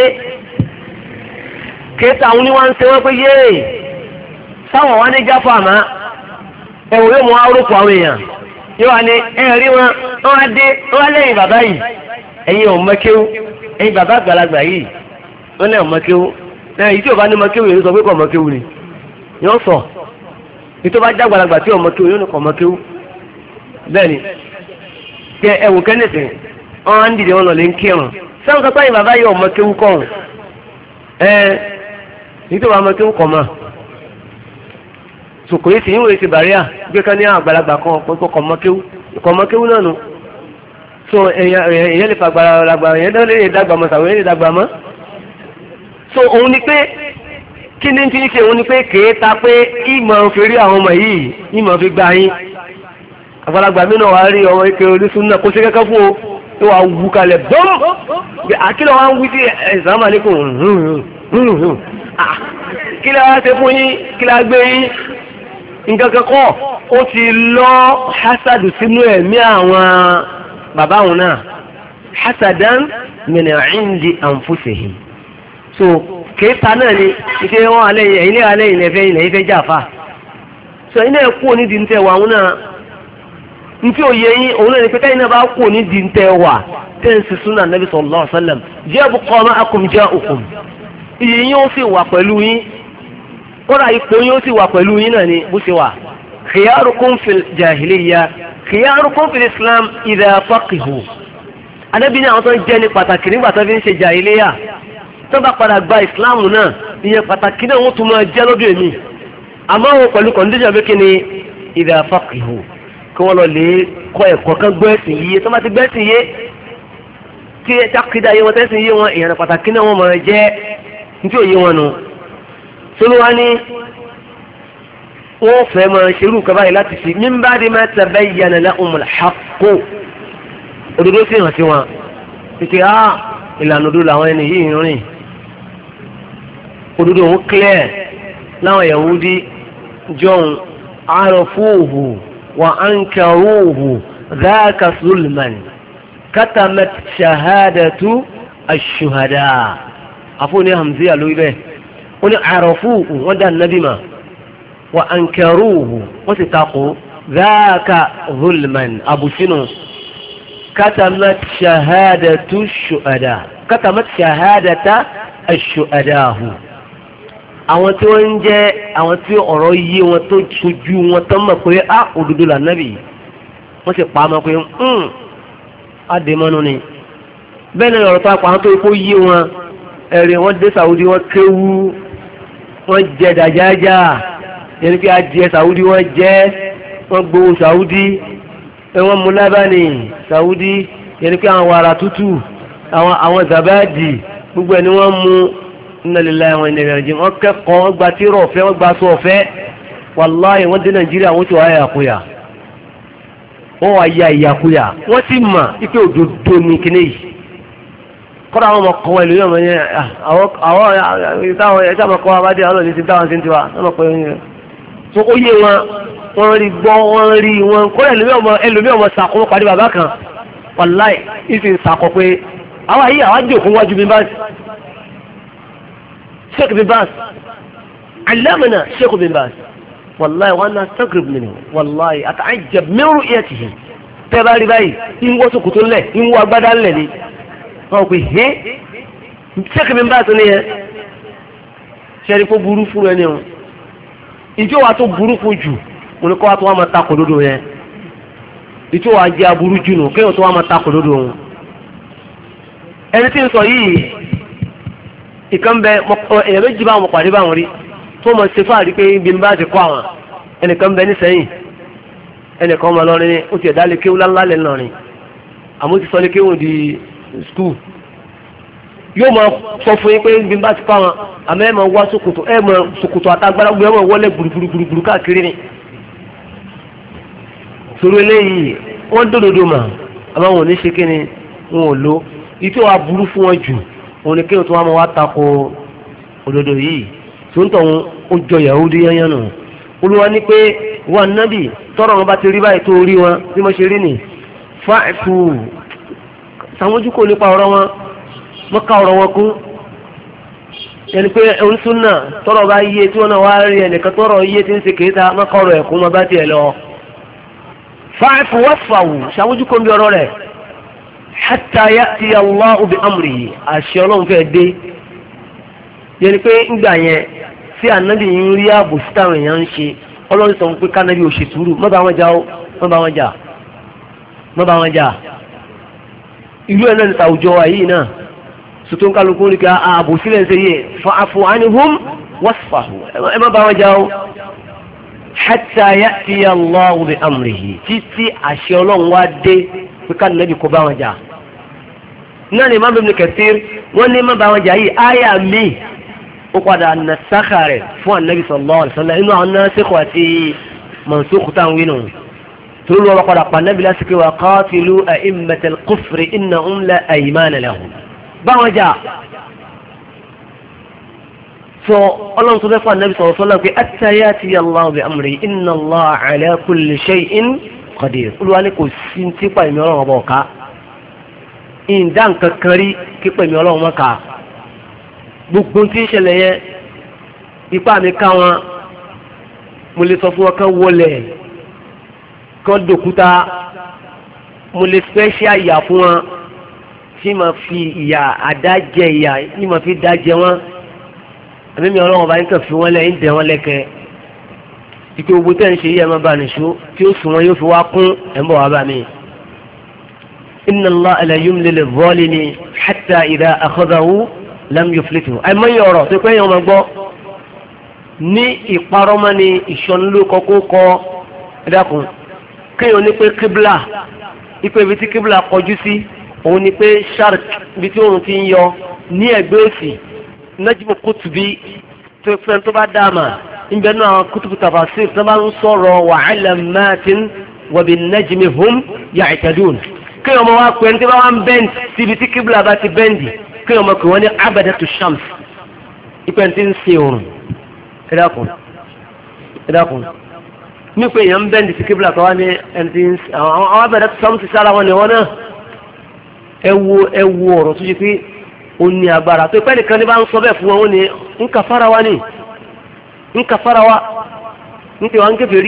Speaker 1: kèéta àwọn oníwà ń ṣe wọ́n pé yé sáwọn wá ní jáfọ́ àmá ẹ̀wọ̀n yóò mú arúgbó àwọn èèyàn yóò wá ní ẹ̀rí wọn wọ́n á dé wọ́n á lẹ́yìn bàbá yìí ẹ̀yin ò mọ́kéwú ẹ̀yin bàbá àgbàlagbà yìí wọ́n lẹ́yìn mọ́kéwú náà yìí tí ò bá ní mọ́kéwú yìí sọ pé kò mọ́kéwú ni yóò sọ ètò bá jágbàlagbà tí ò mọ́kéwú yóò ní kò mọ́kéwú bẹ́ẹ̀ni kẹ ẹwù kẹ́nẹ̀tì wọn á ń dìde wọn lọ lè ń kírun sẹ́wọ̀n kápá yìí bàbá yìí ọmọ kéwú kọ́ ẹ nítorí ọmọ kéwú kọ́ mọ́ sòkò yìí sì ń wòye sí bàríà gbé kan ní àgbàlagbà kan pípọ́ kọ́ mọ́ kéwú kọ́ mọ́ kéwú náà nù so èèyàn lè fa àgbàlagbà èèyàn náà lè dàgbà mọ́ sàwọn èèyàn lè dàgbà mọ́ so òun ni pé kí ni ti ń ṣe òun ni pé kèé ta pé ìmọ̀ fi rí àwọn ọmọ yìí ìmọ̀ fi gbà yín àgbàlagbà mi náà wà rí ọmọ ike orísun náà kó ṣe kẹ́kẹ́ fún o tó wà wú kalẹ̀ bọ́m àkílẹ̀ wà ń wí sí ẹ̀sán àlékún kílẹ̀ wá ṣe fún yín kílẹ̀ gbé yín nǹkan kẹ́kọ́ ó ti lọ hasadu sínú ẹ̀mí àwọn bàbá wọn náà hasadan min indi anfusihim so kéèta náà ni ike wọn alẹ́ yẹn ilé alẹ́ yìí lẹ́fẹ́ ilẹ̀ ìfẹ́ jàfà so ilé ẹ̀kú onídìí ń tẹ̀ wà wọn náà nti òye yín òun náà ní pé káyìn náà bá kú ní di ntẹ wà tẹ́ǹsì súnà nàbí sallallahu alaihi wasallam jẹ́ buqa ma'akum ja'ukum iye yín ó sì wà pẹ̀lú yín kódà ipò yín ó sì wà pẹ̀lú yín náà ni bó ṣe wà khiyarukum fil jahiliya khiyarukum fil islam idha faqihu anábì ní àwọn tó ń jẹ́ ní pàtàkì nígbà tó fi ń ṣe jahiliya tó bá padà gba islam náà ìyẹn pàtàkì náà wọ́n tún máa jẹ́ lọ́dọ̀ èmi àmọ́ àwọn pẹ̀lú kọ̀ǹdíṣàn bí kíni idha faqihu kí wọ́n lọ lè kọ́ ẹ̀kọ́ kan gbọ́ ẹ̀sìn yíyé tó bá ti gbẹ́sìn yé tí tákìdá yé wọn tẹ́sìn yé wọn ìyànà pàtàkì náà wọ́n máa jẹ́ nítorí òye wọn nù. sólúwa ní wọ́n fẹ́ máa ṣerú kaba yìí láti fi min ba'di ma tabayyana lahumul haqqu òdodo sì hàn sí wọn títí á ìlànà òdodo làwọn ẹni yìí ń rìn òdodo òun clear láwọn Yahudi jọ̀hún arafuhu وأنكروه ذاك ظلما كتمت شهادة الشهداء أفوني همزية لويبه وني عرفوه ودى النبي ما وأنكروه وتتقوا ذاك ظلما أبو شنو كتمت شهادة الشهداء كتمت شهادة الشهداء àwọn tí wọ́n ń jẹ́ àwọn tí ọ̀rọ̀ yé wọn tó sojú wọn tán mọ̀ pé á òdodo là nábì wọ́n sì pa á mọ̀ pé àdèmọ́nu ni bẹ́ẹ̀ ni ọ̀rọ̀ tó apá àwọn tó kó yé wọn ẹ̀rìn wọ́n dé Saudi wọ́n kéwú wọ́n jẹ dàjájá yẹn kí adìẹ Saudi wọ́n jẹ́ wọ́n gbowó Saudi wọ́n mú lábàánì Saudi yẹn kí àwọn wàrà tútù àwọn àwọn zabadi gbogbo ẹ̀ ni wọ́n mú inna lillahi wa inna ilayhi raji'un wọ́n kẹ́kọ̀ọ́ wọ́n gba tírọ̀ ọ̀fẹ́ wọ́n gba aṣọ ọ̀fẹ́ wàláhì wọ́n dé nàìjíríà wọ́n ti wá yàkúyà wọ́n wá ya ìyàkúyà wọ́n ti mà ipé òdodo ní kíní yìí kọ́ra àwọn ọmọkọ̀ wọn ìlú yóò mọ̀ yẹn àwọn ìtàwọn ẹ̀ṣẹ́ àmọ́kọ̀ wa bá dé àwọn òní táwọn sí ti wa wọ́n mọ̀ pé tó ó yé wọn wọ́n rí gbọ́ wọ́n rí wọn kọ́ra ẹlòmí ọmọ sàkó pàdé bàbá kan wàláhì ìsìn sàkó pé àwọn yìí àwọn àjò fún wájú bí báyìí sheikh bin Baz allamana sheikh bin Baz wallahi wa ana astagrib minhu wallahi ata'ajjab min ru'yatihi tẹ́ bá rí báyìí ìwọ́ sókòtò ńlẹ̀ ìwọ́ agbádá ńlẹ̀ ni wọ́n pè é sheikh bin Baz ní ẹ ṣẹ́rí kó burú fún ẹni o ìjọ wa tó burú fún jù mo ní kọ́ wa tó wá máa takò lódò yẹn ìjọ wa jẹ́ aburú jù nù kéèyàn tó wá máa takò lódò wọn ẹni tí ń sọ yìí ìkan bẹ èèyàn méjì bá wọn pàdé báwọn rí tó mọ̀ ṣe fáàrí pé ibi ń bá ti kọ́ àwọn ẹnìkan bẹ nísẹ́yìn ẹnìkan ọmọ lọ́rin ní ó ti ẹ̀dá lè kéwú lálá lẹ́ lọ́rin àmọ́ ti sọ lè kéwú di skul yóò máa sọ fún yín pé ibi ń bá ti kọ́ àwọn àmọ́ ẹ̀ máa wá ṣòkòtò ẹ̀ máa ṣòkòtò àtàgbára gbé ẹ̀ máa wọlé gbùrùgbùrùgbùrù káàkiri ni sọ̀rọ̀ eléyìí wọ́n dòdòdò mà àmọ́ wọn ò ní ṣe kí ni wọn ò lo ìtí wa burú fún wọn jù òun ni kí o tó wá máa wá tako òdodo yìí tó ń tọ̀hún ó jọ Yahudi yányán nù olúwa ní pé wọn nábì tọrọ wọn bá ti rí báyìí tó rí wọn bí mo ṣe rí nì fáìfù sàmójú kò nípa ọ̀rọ̀ wọn wọ́n ká ọ̀rọ̀ wọn kún yẹni pé òun tún náà tọrọ bá yé tí wọn náà wá rí ẹnìkan tọrọ yé tí ń ṣe kéta wọ́n ká ọ̀rọ̀ ẹ̀kún wọn bá tiẹ̀ lọ fáìfù wọ́n fàwù sàmójú kò ń bí ọ̀rọ̀ rẹ̀ hatta ya'ti Allahu bi amrihi àṣẹ ọlọ́run fẹ́ dé yẹni pé ńgbà yẹn tí ànábì ń rí ààbò sí táwọn èèyàn ń ṣe ọlọ́run sọ pé kánábì ò ṣe sùúrù má bá wọn jà ó má bá wọn jà má bá wọn jà ìlú ẹ̀ náà ní tàwùjọ wa yìí náà sùtún kálukú ní ká ààbò sílẹ̀ ń ṣe yé fa'fu anhum wasfahu ẹ má bá wọn jà ó hatta ya'ti Allahu bi amrihi títí àṣẹ ọlọ́run wá dé pé kánábì kó bá wọn jà náà ni Imam Ibn Kathir wọ́n ní má bá wọn jà yìí áyà míì ó padà nàṣàkà rẹ̀ fún Ànábì sallallahu alaihi wasallam inú àwọn nasikh àti mansukh táwọn wínú tó lọ́wọ́ padà pa Ànábì lásìkò wa qatilu a'immatal kufri innahum la aymana lahum bá wọn jà sọ ọlọ́run tó fẹ́ fún Ànábì sallallahu alaihi wasallam pé hatta ya'ti Allahu bi amrihi inna Allaha ala kulli shay'in qadir olúwa ní kò sí ti pa ìmọ̀ ọlọ́run ọba ọ̀ká ìdá nǹkan kan rí kí pẹ̀mí ọlọ́run mọ́ ká gbogbo tí ń ṣẹlẹ̀ yẹn ipá mi ká wọn mo lè sọ fún wọn kán wọlé kán dòkúta mo lè fẹ́ ṣe àyà fún wọn tí ma fi ìyà àdájẹ ìyà tí ma fi dájẹ wọn àmì mi ọlọ́run ọba yín kàn fi wọn lẹ̀ ń dẹ̀ wọn lẹ́kẹ̀ẹ́ ìpè gbogbo tẹ̀ ń ṣe yí ẹ̀ má ba nìṣó tí ó sùn wọn yóò fi wá kún ẹ̀ ń bọ̀ wá bá mi. inna Allah la yumli lil-zalimi hatta idha akhadhahu lam yuflithu. àìmọ́ yìí ọ̀rọ̀ tó pé yẹn ọmọ gbọ́ ní ìparọ́mọ́ ni ìṣọ́nulókọ kó kọ́ ẹ̀dàkùn kéèyàn ní pé kíbla ipe ibi tí kíbla kọjú sí òun ni pé shark ibi tí òun ti ń yọ ní ẹgbẹ́ òsì Najmu Kutubi tó fẹ́ tó bá dáàmà níbẹ̀ náà kutubu tafasir tó bá ń sọ̀rọ̀ wa alamatin wa bin najmi hum ya'tadun kéèyàn ọmọ wa pé ní tí bá wà ń bẹ́ǹdì síbi tí kíbla bá ti bẹ́ǹdì kéèyàn ọmọ pé wọ́n ní abadatu shams ipe ti ń ṣe òrùn ẹ̀dàkùn ẹ̀dàkùn ní pé èèyàn ń bẹ́ǹdì sí kíbla kan wá ní ẹni tí àwọn abadatu shams sára wọn ni wọn náà ẹ wo ẹ wo ọ̀rọ̀ tó ṣe pé ó ní agbára tó pẹ́ nìkan ní bá ń sọ bẹ́ẹ̀ fún wọn ó ní ń kà fara wa ní ń kà fara wa ń pè wá ń kèfèrí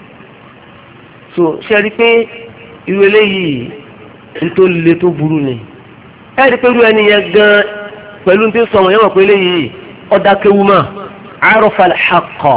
Speaker 1: so ṣe rí pé irú eléyìí ní tó le tó burú ni ẹ rí pé irú ẹni yẹn gan pẹ̀lú tí ń sọ wọn yẹn wọ̀ pé eléyìí ọ̀dà kéwu mà arafa al-haqqa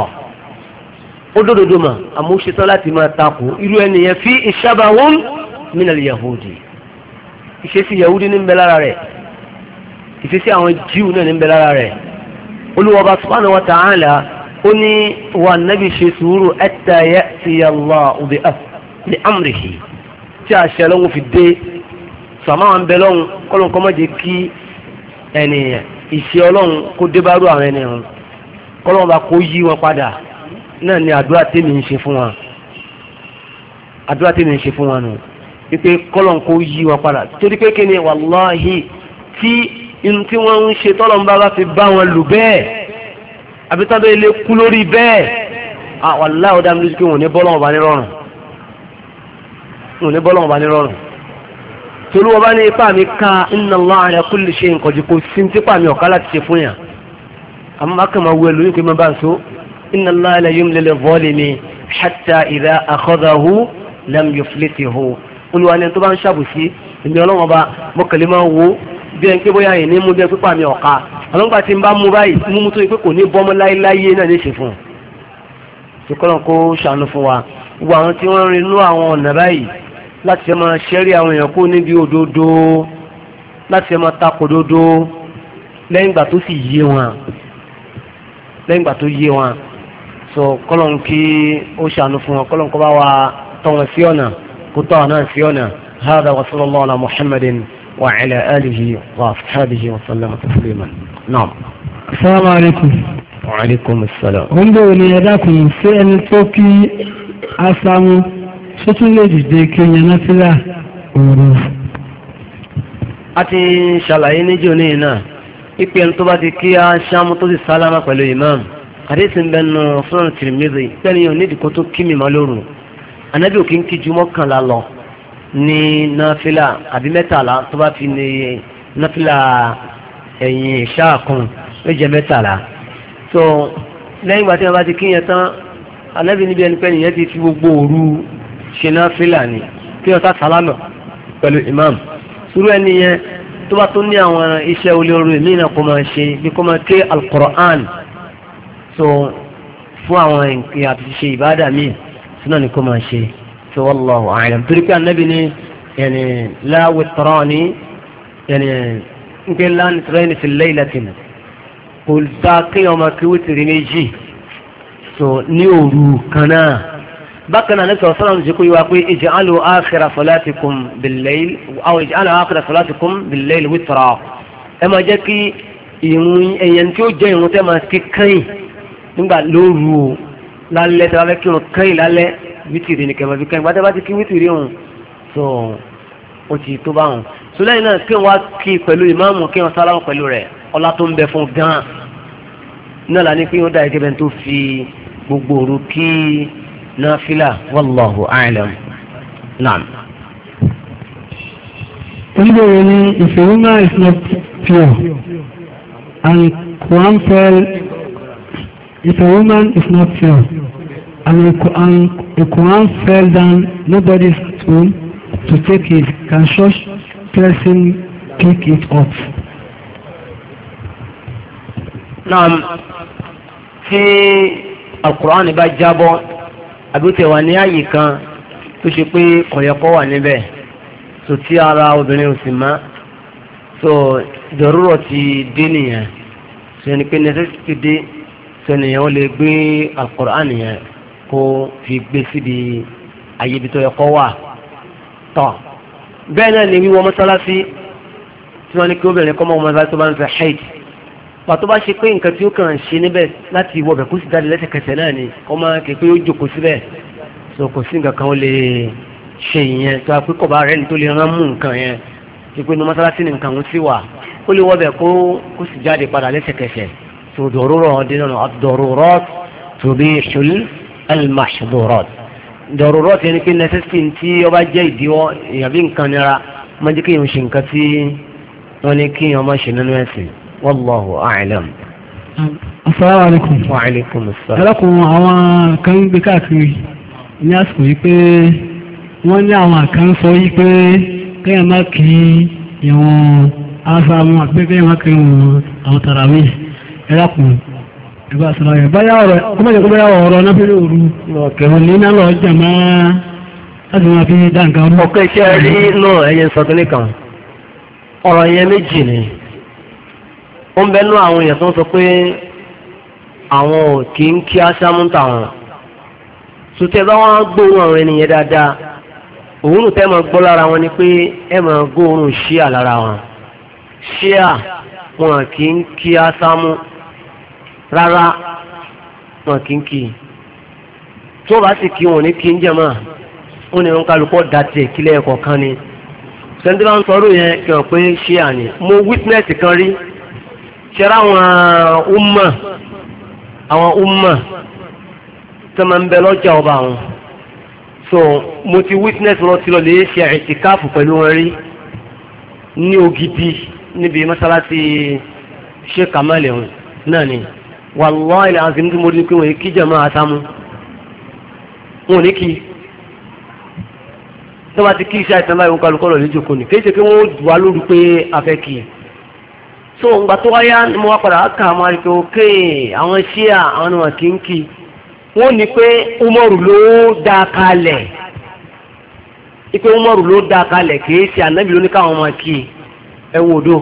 Speaker 1: ó dòdòdó mà àmọ́ ó ṣetán láti máa takò irú ẹni yẹn fi ishabahum min al-yahudi ìṣesí yahudi ní ń bẹ lára rẹ̀ ìṣesí àwọn jíù náà ní ń bẹ lára rẹ̀ olùwọ́ba subhanahu wa ta'ala ó ní wà nábì ṣe sùúrù hatta ya'tiya Allahu bi amrihi tí a ṣe lọ́wọ́ fi dé sàmà wọn bẹ lọ́wọ́ kọ́lọ́n kọ́ mọ́ jẹ́ kí ẹni ìṣe ọlọ́run kó débárú àwọn ẹni hàn kọ́lọ́run bá kó yí wọn padà náà ni àdúrà tèmi ń ṣe fún wọn àdúrà tèmi ń ṣe fún wọn nù wípé kọ́lọ́run kó yí wọn padà torí pé kí ni wàláhì tí inú tí wọ́n ń ṣe tọ́lọ́run bá bá fi bá wọn lò bẹ́ẹ̀ àbí tábẹ́ ilé kú lórí bẹ́ẹ̀ wàláhì ó dá mi lójú pé wọn ò ní bọ́lọ́run bá ní rọrùn wọn ò ní bọ́lọ́run bá ní rọrùn torí wọn bá ní ipá mi ká inna Allaha ala kulli shay'in qadir kò sí tipa mi ọ̀ká láti ṣe fún yàn àmọ́ bá kàn máa wú ẹlòmíì pé mo bá ń so inna Allaha la yumli lil-zalimi hatta idha akhadhahu lam yuflithu olùwà ni tó bá ń ṣàbùsí èmi ọlọ́wọ́n bá mọ́kànlé máa wo bí ẹni pé bóyá yìí ní mú bí ẹni pípa mi ọ̀ka ọlọ́gbà tí ń bá mú báyìí mú mú tó yẹ pé kò ní bọ́mọ́ láéláyé náà ní ṣe fún un ṣùkọ́lọ́ kó ṣàánú fún wa gbogbo àwọn tí wọ́n ń rinú àwọn ọ̀nà báyìí láti ẹ máa ṣẹ́rí àwọn èèyàn kó níbi òdodo láti ẹ máa takò òdodo lẹ́yìn ìgbà tó sì yé wọn lẹ́yìn ìgbà tó yé wọn so kọ́lọ́n kí ó ṣàánú fún wọn kọ́lọ́n kó bá wa tọ́ wọn sí ọ̀nà kó tọ́ wọn náà sí ọ̀nà hādhā wa sallallahu ala Muhammadin wa ala alihi wa ashabihi wa sallama tasliman naam.
Speaker 2: Assalamu alaikum.
Speaker 1: Wa alaikum assalam.
Speaker 2: ó ń bẹ̀rẹ̀ ní ẹ̀dá kùn sí ẹni tó kí asámú sótún lè dìde kí yan náfílà òru.
Speaker 1: a ti ṣàlàyé níjó ní iná ipe ẹni tó bá ti kí á ṣámú tó sì sálámà pẹ̀lú imam àdéhùn ń bẹnu fúnra Tirmidhi pẹ́ni yóò nídìí kó tó kí mi mọ́ lóru ànábì òkè ń kí ju mọ́kànlá lọ ní náfílà àbí mẹ́tàlá tó bá fi ní náfílà ẹ̀yìn ìṣáàkùn méje mẹ́tàlá so lẹ́yìn ìgbà tí wọ́n bá ti kí yẹn tán ànábì níbi ẹni pẹ́ni yẹn ti fi gbogbo òru ṣe náfílà ni kí wọ́n sá sálámà pẹ̀lú imam sùúrù ẹni yẹn tó bá tó ní àwọn iṣẹ́ olóore mí náà kó máa ṣe bí kó máa ké al-Qur'an so fún àwọn nǹkan àti ṣe ìbádà míì sínú ni kó máa ṣe so wallahu a'lam torí pé ànábì ní yẹni la witrani yẹni nke la nitrani fi laylatin kò dá kéèyàn máa kí wítìrì méjì so ní òru kan náà bákan náà nípa ọ̀sán àwọn ìjẹ́kọ̀ yìí wá pé ij'alu akhira salatikum bil-layl aw ij'alu akhira salatikum bil-layl witra ẹ máa jẹ́ kí ìrun ẹ̀yẹn tí ó jẹ́ ìrun tẹ́ máa kí kẹ́yìn nígbà lóru o lálẹ́ tí wọ́n fẹ́ kí irun kẹ́yìn lálẹ́ wítìrì ní kẹfà fi kẹ́yìn gbàtẹ́ bá ti kí wítìrì hùn so ó ti tó bá hùn so lẹ́yìn náà kí wọ́n kí pẹ̀lú ìmáàmù kí wọ́n sálámù pẹ̀lú rẹ̀ ọlá tó ń bẹ fún gan náà lá ní kí wọ́n dá ẹgẹ́ bẹ́ẹ̀ tó fi gbogbo òru kí náfìlà wallahu a'lam naam.
Speaker 2: Anybody ni if a woman is not pure and Quran fell, if a woman is not pure and a Quran, a Quran fell down, nobody's told to take it. Can such person pick it up?
Speaker 1: Naam, tí Al-Quran bá jábọ́ àbútẹ̀ wà ní ààyè kan tó ṣe pé kọ̀yọ̀kọ́ wà níbẹ̀ so tí ara obìnrin ò sì má so ìdọ̀rúrọ̀ ti dé nìyẹn so ẹni pé necessity dé so ènìyàn ó lè gbé Al-Qur'an nìyẹn kó fi gbé síbi ààyè ibi tó yẹ kó wà tọ̀ bẹ́ẹ̀ náà ni wíwọ mọ́sálásí tí wọ́n ní kí obìnrin kọ́ mọ́ mọ́sálásí tó bá ń fẹ́ haid pàtó bá ṣe pé nǹkan tí ó kàn ṣe níbẹ̀ láti ìwọ bẹ̀ kó sì jáde lẹ́sẹ̀kẹsẹ̀ náà ni kọ́ máa kẹ́ pé ó jókòó síbẹ̀ so kò sí nǹkan kan ó lè ṣe ìyẹn tó a pé kọ̀ bá rẹ̀ ní tó lè rán mú nǹkan yẹn ṣe pé ní mọ́sálásí ni nǹkan ń sí wà ó lè wọ́ bẹ̀ kó kó sì jáde padà lẹ́sẹ̀kẹsẹ̀ so dọ̀rọ̀rọ̀ dínà ad-darurat tubihul al-mahdhurat dọ̀rọ̀rọ̀ ti ẹni pé necessity tí ó bá jẹ́ ìdíwọ́ èèyàn bí nǹkan nira máa jẹ́ kéèyàn ṣe nǹkan tí wọ́n ní kéèyàn má ṣe nínú ẹ̀sìn wallahu a'lam.
Speaker 2: Assalamu alaikum.
Speaker 1: Wa alaikum assalam.
Speaker 2: Ẹlọ́kùnrin àwọn kan ń gbé káàkiri ní àsìkò yìí pé wọ́n ní àwọn kan sọ yìí pé kéèyàn má kí ìwọ̀n aṣáájú àti kéèyàn má kí ìwọ̀n àwọn tàràwí ẹlọ́kùnrin ẹgbẹ́ àṣàlọ́ yẹn báyà ọ̀rọ̀ kó mẹ́jọ kó báyà ọ̀rọ̀ náà fẹ́rẹ̀ òru ọ̀kẹ́wọ̀n ní náà lọ jà máa láti máa fi dá nǹkan rú.
Speaker 1: ọ̀kẹ́ iṣẹ́ rí náà ẹ̀yẹ sọ̀tún kan ọ̀rọ̀ yẹn méjì ni ó ń bẹ́nu àwọn èèyàn tó ń sọ pé àwọn ò kí ń kí aṣáájú táwọn sotẹ́ bá wọn gbóhùn àwọn ènìyàn dáadáa òun tẹ́ máa gbọ́ lára wọn ni pé ẹ máa gbóhùn ṣíà lára wọn ṣíà wọn kì í kí ásámú rárá, wọn kì í kí tó bá sì kí wọn ní kí ń jẹ̀mọ́ wọn ni wọn kálukọ́ da tiẹ̀ kílẹ̀ ẹ̀kọ́ kan ni sẹ́ńtì bá ń sọ̀rọ̀ yẹn kí wọ́n pé ṣé àní mo witness kan rí ṣẹ́ra àwọn umma àwọn umma tó máa ń bẹ lọ́jà ọba àwọn so mo ti witness wọn ti lọ lè ṣe ìtìkáàfù pẹ̀lú wọn rí ní Ògidì níbi mọ́sálásí Sheikh Kamal ẹ̀hún náà ni wallahi azim tí mo rí pé wọ́n kí jẹ̀mọ́ àsámú wọn ò ní kí tó bá ti kí iṣẹ́ àìsàn báyìí wọn kálukọ́ lọ lójókòó ni kéèṣe pé wọ́n wà lórí pé a fẹ́ kí so ǹgbà tó wáyá ni mo wá padà ká àwọn àríkè òkè àwọn ṣíà àwọn ni wọn kì í kí wọ́n ní pé Umaru ló dá kalẹ̀ ipe Umaru ló dá kalẹ̀ kìí ṣe ànábì ló ní káwọn máa kí ẹ wò dó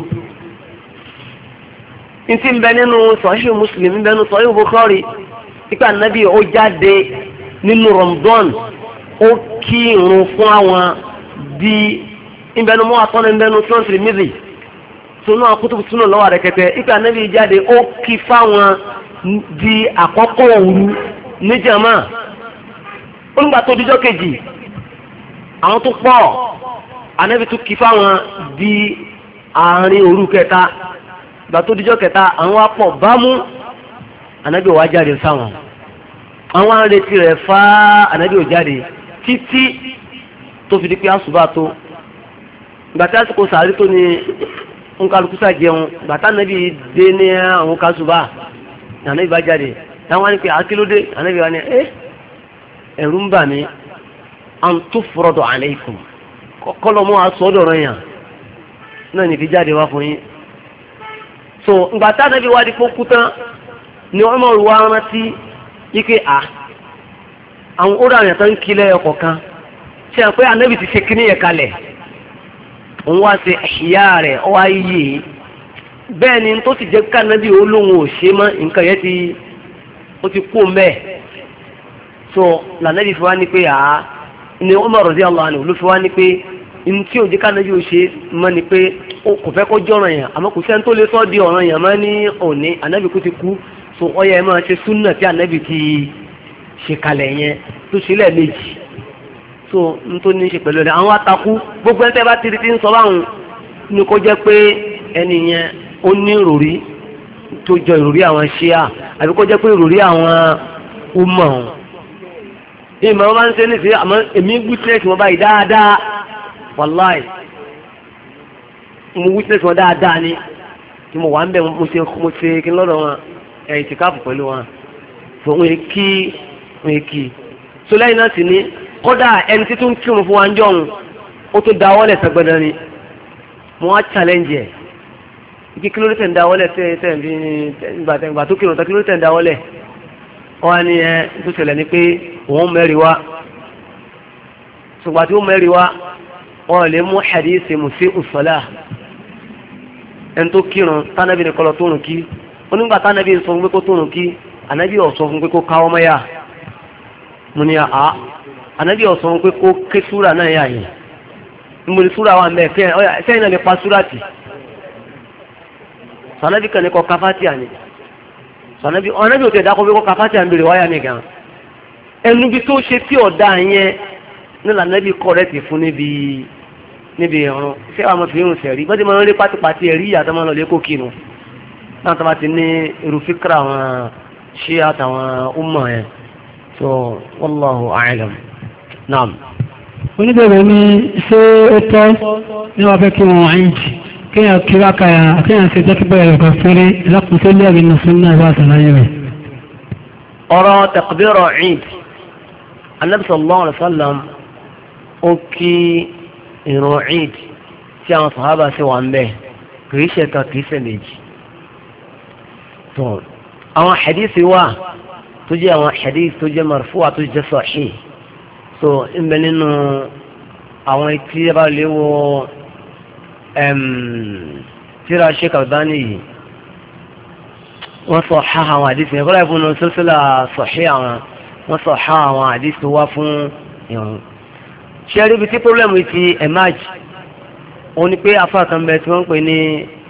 Speaker 1: n ti bẹ nínú Sahih Muslim ń bẹ nínú Sahih Bukhari ipe ànábì ó jáde nínú Ramadan ó kí irun fún àwọn bí ń bẹ nínú mọ́ àtọ́nà ń bẹ nínú tí wọ́n ti rí mílì sunu akutubu sunu lọ́wọ́ rẹ̀ kẹtẹ ipe ànábì jáde ó kí fáwọn di àkọ́kọ́ òru níjàmá ó nígbà tó dijọ́ kejì àwọn tó pọ̀ ànábì tó kí fáwọn di àárín òru kẹta ìgbà tó dijọ́ kẹta àwọn wá pọ̀ bámú ànábì wá jáde sáwọn àwọn arètí rẹ̀ fá ànábì ò jáde títí tó fi di pé àsùbá tó ìgbà tí àsìkò sàárì tó ní nkàlùkùsà jẹun ìgbà tí ànábì dé ní àwọn kásùbá ànábì bá jáde táwọn ní pé àkílódé ànábì wá ní ẹ ẹ̀rù ń bà mí an tufradu alaykum kọ́lọ́ mọ́ asọ́dọ̀ rẹ̀ yàn náà ní fi jáde wá fún yín so ìgbà tí ànábì wá di kókú tán ni wọ́n mọ̀ wá rántí yíké à àwọn ó rà yàn tán kílẹ̀ ọkọ̀ kan ṣe àpé ànábì ti ṣe kíní yẹn kalẹ̀ òun wá ṣe ẹ̀yà rẹ̀ ọ wá yíyé bẹ́ẹ̀ ni tó ti jẹ́ ká ànábì olóhùn ò ṣe mọ́ nǹkan yẹn ti ó ti kú mbẹ́ so lànàbì fi wá ní pé àá ni Umar radiyallahu anhu ló fi wá ní pé ntí òjì ká ànábì ò ṣe mọ́ ni pé kò fẹ́ kó jọ̀ràn yẹn àmọ́ kò sẹ́ni tó lè sọ́ di ọ̀ràn yẹn mọ́ ní òní ànábì kó ti kú so ọyẹ ẹ máa ṣe súnà tí ànábì ti ṣe kalẹ̀ yẹn tó ṣe lẹ́ẹ̀mejì so n tó ní í ṣe pẹ̀lú ẹ̀ àwọn atakú gbogbo ẹ̀ tẹ́ bá tiri ti ń sọ báwọn ni kó jẹ́ pé ẹni yẹn ó ní ìròrí tó jọ ìròrí àwọn ṣíà àbí kó jẹ́ pé ìròrí àwọn ọmọ ọ̀hún ìmọ̀ wọn bá ń ṣe ní sí àmọ́ èmi witness wọn báyìí dáadáa wàláì mo witness wọn dáadáa ni tí mo wà ń bẹ̀ mo ṣe mo ṣe kí n lọ́dọ̀ wọn ẹ̀yìn tí káàpù pẹ̀lú wọn fún wọn kí wọn kí so lẹ́yìn náà sì ní kódà ẹni tí tó ń kírun fún wa ń jọ̀hún ó tó dáwọ́lẹ̀ sẹ́gbẹ̀dẹ̀ ni mo wá challenge ẹ̀ ike kí ló dé tẹ̀ ń dáwọ́lẹ̀ tẹ̀ tẹ̀ ń bí ìgbà tó kírun tẹ̀ kí ló dé tẹ̀ ń dáwọ́lẹ̀ wọ́n á ní ẹ tó ṣẹlẹ̀ ni pé òun mẹ́rin wá ṣùgbọ́n tí ó mẹ́rin wá wọ́n lè mú hadisi musi'u salah ẹni tó kírun tánàbí ní kọlọ tóorùn kí onígbà tánàbí sọ fún pé kó tóorùn kí ànábì ó sọ fún pé kó káwọ́ mọ́yà mo ní àá ànábì ó sọ fún pé kó ké súrà náà yà yìí mo ní súrà wà mẹ́ sẹ́yìn náà lè pa súrà tì sànábì kan ní kọ káfátìà ni sànábì ọ̀nàbì ò tẹ̀ dákọ̀ pé kó káfátìà ń bèrè wáyà mi gan ẹnu bí tó ṣe tí ọ̀dà yẹn ní lànàbì kọ̀rẹ́tì fún níbi níbi ìrún ṣé àwọn ọmọfin irun sẹ̀rí bọ́dé máa ń rí pátípátí ẹ̀rí ìyàtọ̀ máa ń lọ lé kókì nù náà tó bá ti ní irú fíkra àwọn ṣé àtàwọn ọmọ yẹn tó wallahu a'lam naam.
Speaker 2: oníbẹ̀rẹ̀ ni ṣé ó tọ́ ní wàá fẹ́ kí wọ́n wáyé jì kéèyàn kíra kaya kéèyàn ṣe jẹ́ kí bẹ́ẹ̀ rẹ̀ kan fẹ́rẹ́ lápùtẹ́ lẹ́rìí nù fún náà wà sàlàyé rẹ̀.
Speaker 1: ọ̀rọ̀ takbira Eid Annabi sallallahu alaihi wasallam ó kí ìrun Eid tí àwọn sàhábà sí wà ń bẹ̀ kìí ṣe kan kìí ṣe méjì tó àwọn hadisi wà tó jẹ́ àwọn hadisi tó jẹ́ marfu'a tó jẹ́ sahih so ń bẹ nínú àwọn tí a bá lè wọ tíra Sheikh Albani yìí wọ́n sọ ha àwọn hadisi yẹn kọ́lá ìfúnnu silsila sahih àwọn wọ́n sọ ha àwọn hadisi tó wá fún ìrun ṣe rí ibi tí pọ́blẹ́mù ti emerge òun ni pé afa kan bẹ tí wọ́n ń pè ní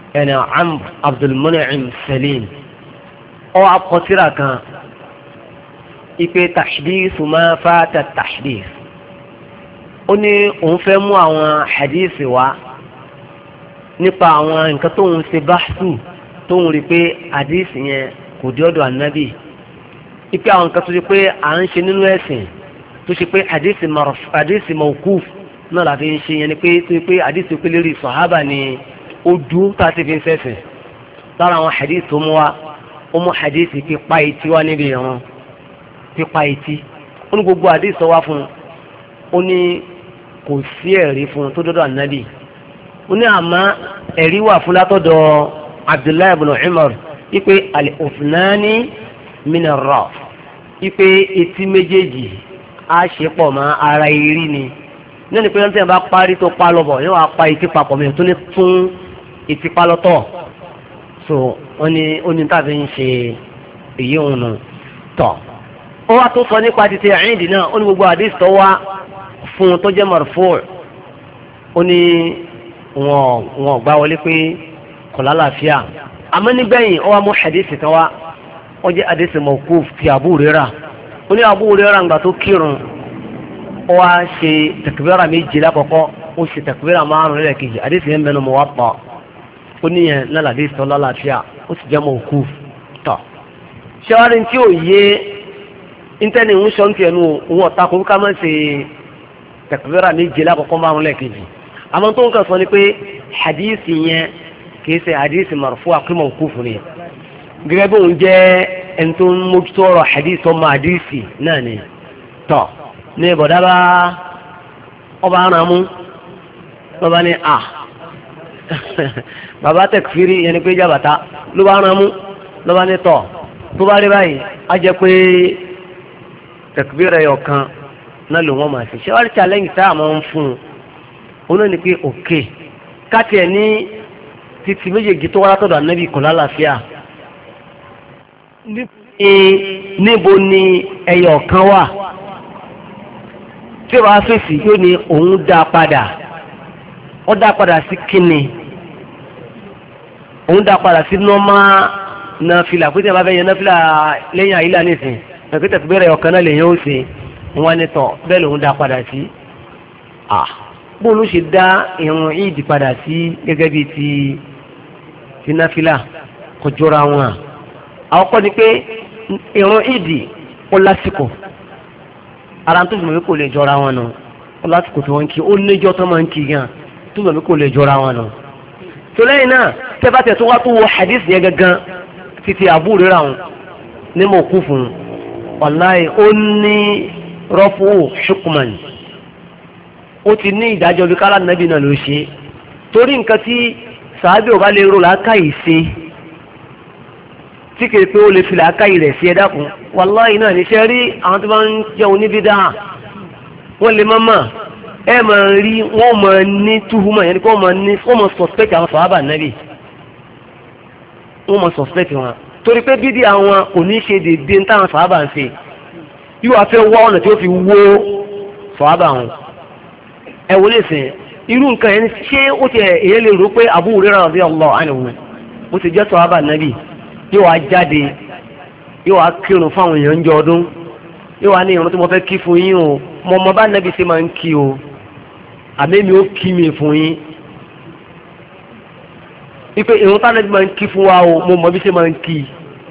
Speaker 1: ẹni Amr Abdul Mun'im Salim ọ akọtira kan ipe tahdith ma fata tahdith ó ní òun fẹ́ mú àwọn hadith wá nípa àwọn nǹkan tó ń ṣe báṣù tó ń rí pé hadith yẹn kò dé ọ̀dọ̀ ànábì ipe àwọn nǹkan tó ṣe pé à ń ṣe nínú ẹ̀sìn tó ṣe pé hadith marf hadith mawquf náà la fi ń ṣe yẹn ni pé tó ṣe pé hadith pé lérí sàhábà ni ó dún tá a ti fi ń ṣẹ̀sìn lára àwọn hadith tó mú wa ó mú hadith pípa etí wá níbi ìran pípa etí ó ní gbogbo hadith sọ wá fún un ó ní kò sí ẹ̀rí fún un tó dọ́dọ̀ ànábì ó ní àmọ́ ẹ̀rí wà fún látọ̀dọ̀ Abdullahi ibn Umar ipe al-ufnani min ar-ras ipe etí méjèèjì á ṣe pọ̀ mọ́ ara eré ni ní ẹni pé wọ́n ti bá parí tó pa lọ́bọ̀ yóò wá pa etí papọ̀ mi tó ní tún etí pa lọ́tọ̀ so wọ́n ní ó ní tàbí ń ṣe èyí òun nù tọ̀ ó wá tó sọ nípa títí ẹ̀yìndì náà ó ní gbogbo àdéhùn tó wá fún un tó jẹ́ marfu' ó ní wọn wọn gbá wọlé pé kò lálàáfíà àmọ́ nígbẹ̀yìn ó wá mú hadith kan wá ó jẹ́ hadith mawquf ti Abu Hurairah ó ní Abu Hurairah ńgbà tó kírun ó wá ṣe takbira méjì lákọ̀ọ́kọ́ ó ṣe takbira márùn-ún lẹ́ẹ̀kejì hadith yẹn mẹ́nu Muwatta ó níyẹn lálà hadith tó lálàáfíà ó sì jẹ́ mawquf tọ̀ ṣé wàá rí tí ò yé íńtẹ́nì ń sọ ń tiẹ̀ nù òun ọ̀tá kó ká má ṣe takbira méjì lákọ̀ọ́kọ́ márùn-ún lẹ́ẹ̀kejì àmọ́ tó ń kàn sọ ni pé hadith yẹn kìí ṣe hadith marfu àkúrò mawquf ni gẹ́gẹ́ bí òun jẹ́ ẹni tó ń mójútó ọ̀rọ̀ hadith ọmọ hadith náà ni tọ̀ ní bọ̀dá bá ọba ara mú lọ́ba ní à bàbá tẹ̀kfírí yẹn ni pé jàbàtà ló bá ara mú lọ́ba ní tọ̀ tó bá rí báyìí á jẹ́ pé tẹ̀kfírí ẹ̀yọ̀ kan náà ló wọ́n máa ṣe ṣé wàá rí challenge tá a máa ń fún un òun náà ni pé òkè káàtì ẹ̀ ní títí méjèèjì tó wá látọ̀dọ̀ ànábì kò lálàáfíà níbo ni ẹ̀yọ̀ kan wà tí wàá fèsì yóò ní òun dá padà ó dá padà sí kíni òun dá padà sí nọ́mà nàfìlà pé tí a bá fẹ́ yẹn nàfìlà lẹ́yìn àyílà nìsín nàfìlà tó bẹ̀rẹ̀ ọ̀kan náà lè yẹn ó ṣe wọn ni tọ̀ bẹ́ẹ̀ lòun dá padà sí à bó ló ṣe dá ìrun ìdí padà sí gẹ́gẹ́ bíi ti ti nàfìlà kò jọra wọn àwọn kọ́ ni pé ìrun ìdí ó lásìkò ara tó fìmọ̀ mi kò lè jọra wọn nù ó lásìkò tí wọ́n ń kí ó níjọ́ tó máa ń kí gan tó fìmọ̀ mi kò lè jọra wọn nù. tó lẹ́yìn náà tẹ́bàtẹ̀ tó wá tó wọ hadith yẹn gangan títí Abu Hurairah wọn ní mọ̀ kú fún un wàláì ó ní rọ́pò hukman ó ti ní ìdájọ́ bí kálá nàbì náà ló ṣe torí nǹkan tí sàábì ò bá lè rò lákàyè ṣe tí kìí pé ó lè fi làákàyè rẹ̀ sí ẹ̀dá kun wàláhì náà níṣẹ́ rí àwọn tó bá ń jẹun níbi dáa wọ́n lè máa mà ẹ máa rí wọ́n máa ní túhùmọ̀ yẹn kí wọ́n máa ní wọ́n máa suspect àwọn sàhábà nàbì wọ́n máa suspect wọn torí pé bídí àwọn kò ní ṣe dédé ń táwọn sàhábà ń ṣe yóò wá fẹ́ wá ọ̀nà tí ó fi wó sàhábà wọn ẹ wò lè sìn irú nǹkan yẹn ṣé ó ti èyẹ lè rò pé Abu Hurairah radiyallahu anhu bó ti jẹ́ sàhábà nàbì yóò wá jáde yóò wá kírun fáwọn èèyàn ń jọ ọdún yóò wá ní ìrun tí mo fẹ́ kí fún yín o mo mọ bá nàbì ṣe máa ń kí o àmẹ́mi ó kí mi fún yín ipe ìrun tá nàbì máa ń kí fún wa o mo mọ bí ṣe máa ń kí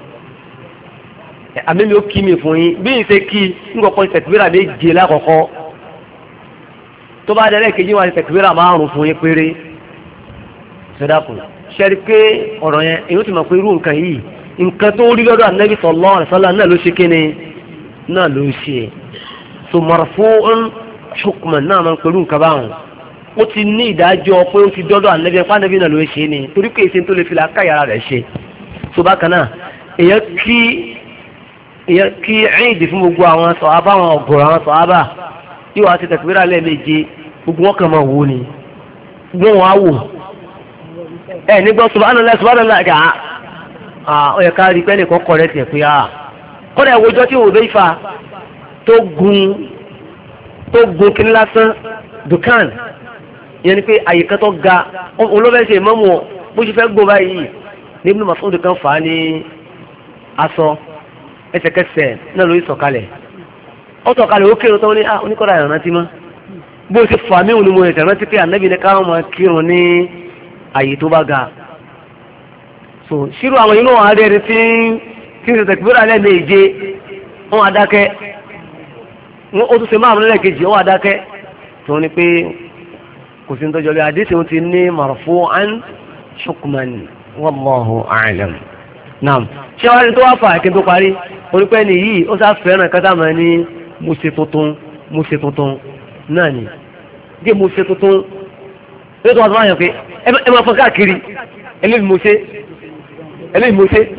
Speaker 1: àmẹ́mi ó kí mi fún yín bí n ṣe kí n kọ́kọ́ tẹ̀kíbírà méje lákọ̀ọ́kọ́ tó bá dẹ́rẹ́ kejì wá tẹ̀kíbírà márùn-ún fún yín péré ṣẹ́dàkùn ṣẹ́rí pé ọ̀rọ̀ yẹn èyí ó ti mọ̀ pé irú nǹkan yìí nǹkan tó rí lọ́dọ̀ ànábì sallallahu alaihi wasallam náà ló ṣe kíni náà ló ṣe so marfu'un hukman náà máa ń pẹ̀lú nǹkan báwọn ó ti ní ìdájọ́ pé ó ti dọ́dọ̀ ànábì ẹ̀pá ànábì náà ló ṣe ni torí pé èsì tó lè fi làákàyàrá rẹ̀ ṣe so bákan náà èyàn kí èyàn kí ẹ̀yìndì fún gbogbo àwọn sọ̀hábà àwọn ọ̀gọ̀rọ̀ àwọn sọ̀hábà yóò wá ti takbira lẹ́ẹ̀méje gbogbo wọn kàn máa wò ni gbọ́n wọn á wò ẹ nígbà subhanallah subhanallah kà á ọ yẹ ká rí pẹ́ nìkan kọ̀ rẹ̀ tiẹ̀ pé á kọ́dà ìwòjọ́ tí òwe ifá tó gun tó gun kí ní lásán dùkán ìyẹn ni pé àyíká tó ga olóbẹ̀ ṣe mọ́mù bó ṣe fẹ́ gbó báyìí ní Ibn Mas'ud kan fà á ní aṣọ ẹsẹ̀kẹsẹ̀ náà lórí sọ̀kalẹ̀ ó sọ̀kalẹ̀ ó kírun tó ní ah oníkọ́ra ìrántí mọ́ bó ṣe fà mí òun ni mo rẹ̀ rántí pé ànábì ní káwọn máa kírun ní àyè tó bá ga so ṣírò àwọn inú àwọn adé ẹni tí kí n ṣe tẹ̀kíbúrà lẹ́nu èje wọn adákẹ́ ó tún ṣe márùn lẹ́ẹ̀kejì wọn adákẹ́ tó ní pé kò sí nítorí ọbẹ̀ àdéhùn tí wọ́n ti ní marfu'an hukman wallahu a'lam. naam ṣé wàá rí tó wá fà kí n tó parí onípẹ́ ni yìí ó sá fẹ́ràn kátà máa ní mo ṣe tuntun mo ṣe tuntun náà ni dé mo ṣe tuntun ó tó wá sọ wáyàn pé ẹ máa fọ káàkiri eléyìí mo ṣe eléyìí mo ṣe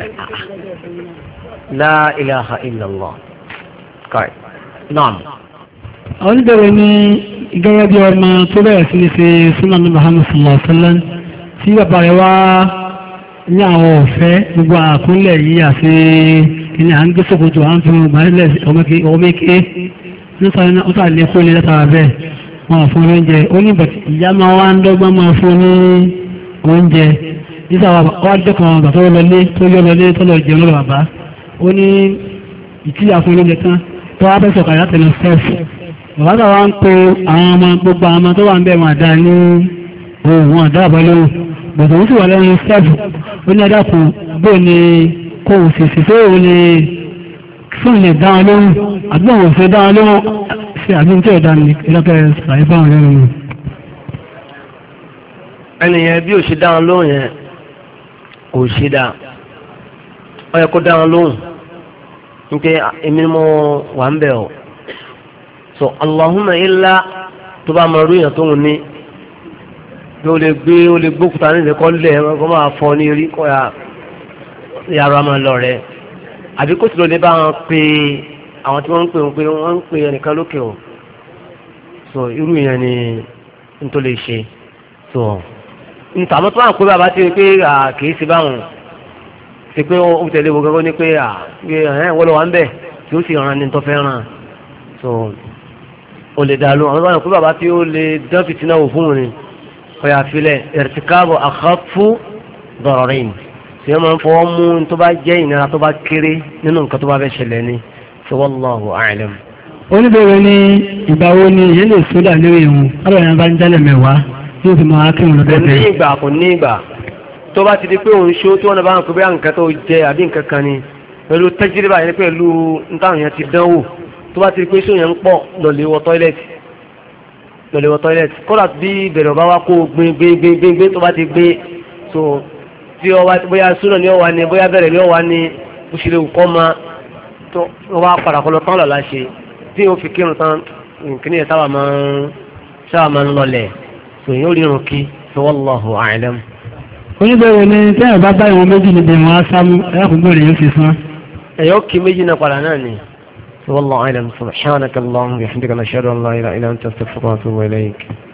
Speaker 1: la ilaha illallah kai naam.
Speaker 2: àwọn oníbẹ̀rẹ̀ ní gẹ́gẹ́ bí ọmọ tó bẹ̀rẹ̀ sí ní ṣe sunan Muhammad sallallahu alaihi wasallam tí bàbá rẹ̀ wá ní àwọn ọ̀fẹ́ gbogbo àkúnlẹ̀ yìí àti ilẹ̀ à ń gbé sókòtò à ń fi gbàlẹ̀ ọmọké nítorí ó tà lé kó lé látara bẹ́ẹ̀ wọn fún oúnjẹ ó ní bàtí ìyá máa wá ń dọ́gbọ́n máa fún ní oúnjẹ nígbà wá dẹ́kan ọgbà tó lọlé tó yọ lọlé tó lọ jẹun lọ bàbá ó ní ìtìyà fún oúnjẹ tán tó wá fẹ́ sọ̀kà láti lọ sẹ́ẹ̀fù bàbá tó wá ń pe àwọn ọmọ gbogbo àwọn ọmọ tó wà ń bẹ̀ wọn àdá ní ohun àdá àbálòwò bọ̀dọ̀ ó sì wà lẹ́nu sẹ́ẹ̀fù ó ní adákùn bó ni kò sì sì tó òun ni fún ilẹ̀ dá wọn lóhùn àbúrò wọn fẹ́ dá wọn lóhùn sí àbí tí ò dá ní ìlọ́kẹ́ sàlàyé fáwọn lẹ́nu nù.
Speaker 1: ẹnìyẹn bí ò ṣe dá wọn lóhùn yẹn kò ṣe dá ọ yẹ kó dá wọn lóhùn nípe èmi ni mo wà ń bẹ̀ ọ́ so Allahumma illa tó bá mọ orí yẹn tó ń ní bí o lè gbé o lè gbókùtà ní ìdẹ́kọ́ lẹ̀ kó máa fọ ní orí kó yàrá máa lọ rẹ̀ àbí kó sì lọ lè bá wọn pé àwọn tí wọ́n ń pè wọ́n pé wọ́n ń pè ẹnìkan lókè o so irú yẹn ni n tó lè ṣe so ntàmọ́ tó wà pé bàbá ti rí pé kìí ṣe báwọn ṣe pé ó tẹ̀lé wo gẹ́gẹ́ ní pé ẹ̀ wọ́n lọ wà ń bẹ̀ tí ó sì ràn ní tó fẹ́ ràn so o lè dàlú àwọn báwọn pé bàbá tí ó lè dán fìtínà wò fún mi ọ̀yà filẹ̀ irtikabu akhaffu dararin tí wọ́n máa ń fọwọ́ mú tó bá jẹ́ ìnira tó bá kéré nínú nǹkan tó bá fẹ́ ṣẹlẹ̀ ni tí wallahu a'lam.
Speaker 2: oníbẹ̀rẹ̀ ní ìgbà wo ni ìyẹn lè sódà lórí ìwọ̀n ọ̀rọ̀ yẹn bá ń jálẹ̀ mẹ́wàá yóò fi máa kí wọn bẹ́ẹ̀.
Speaker 1: kò ní ìgbà kò ní ìgbà tó bá ti di pé òun ṣó tí wọ́n bá ń pè bí nǹkan tó jẹ àbí nǹkan kan ni pẹ̀lú tẹ́jìrìbà yẹn pẹ̀lú ntáwọn yẹn ti dánwò tó bá ti di pé ṣó yẹn ń pọ̀ lọ́lẹ̀ wọ tọ́ílẹ̀tì lọ́lẹ̀ wọ tọ́ílẹ̀tì kódà bí ìbẹ̀rẹ̀ ọba wa kó gbin gbin gbin gbin gbin tó bá ti gbé so tí ọba bóyá súnà ni ọwà ni bóyá bẹ̀rẹ̀ ni ọwà ni bó ṣe lè kọ́ ma tó wọ́n wá padà kọ́ lọ tán lọ́la ṣe tí ó fi kírun tán nkíní yẹn sábà máa ń sábà máa ń lọlẹ̀ so yóò rí irun kí so wallahu a'lam.
Speaker 2: oníbẹ̀rẹ̀ ni tí ẹ̀ bá bá ìwọ̀n méjì níbi ìwọ̀n asámú ẹ̀kúngbò rẹ̀ yóò fi sán.
Speaker 1: ẹ̀yọ́ kí méjì náà padà náà ni so wallahu a'lam subhanaka allahumma wa bihamdika nashhadu an la ilaha illa anta astaghfiruka wa atubu ilayk.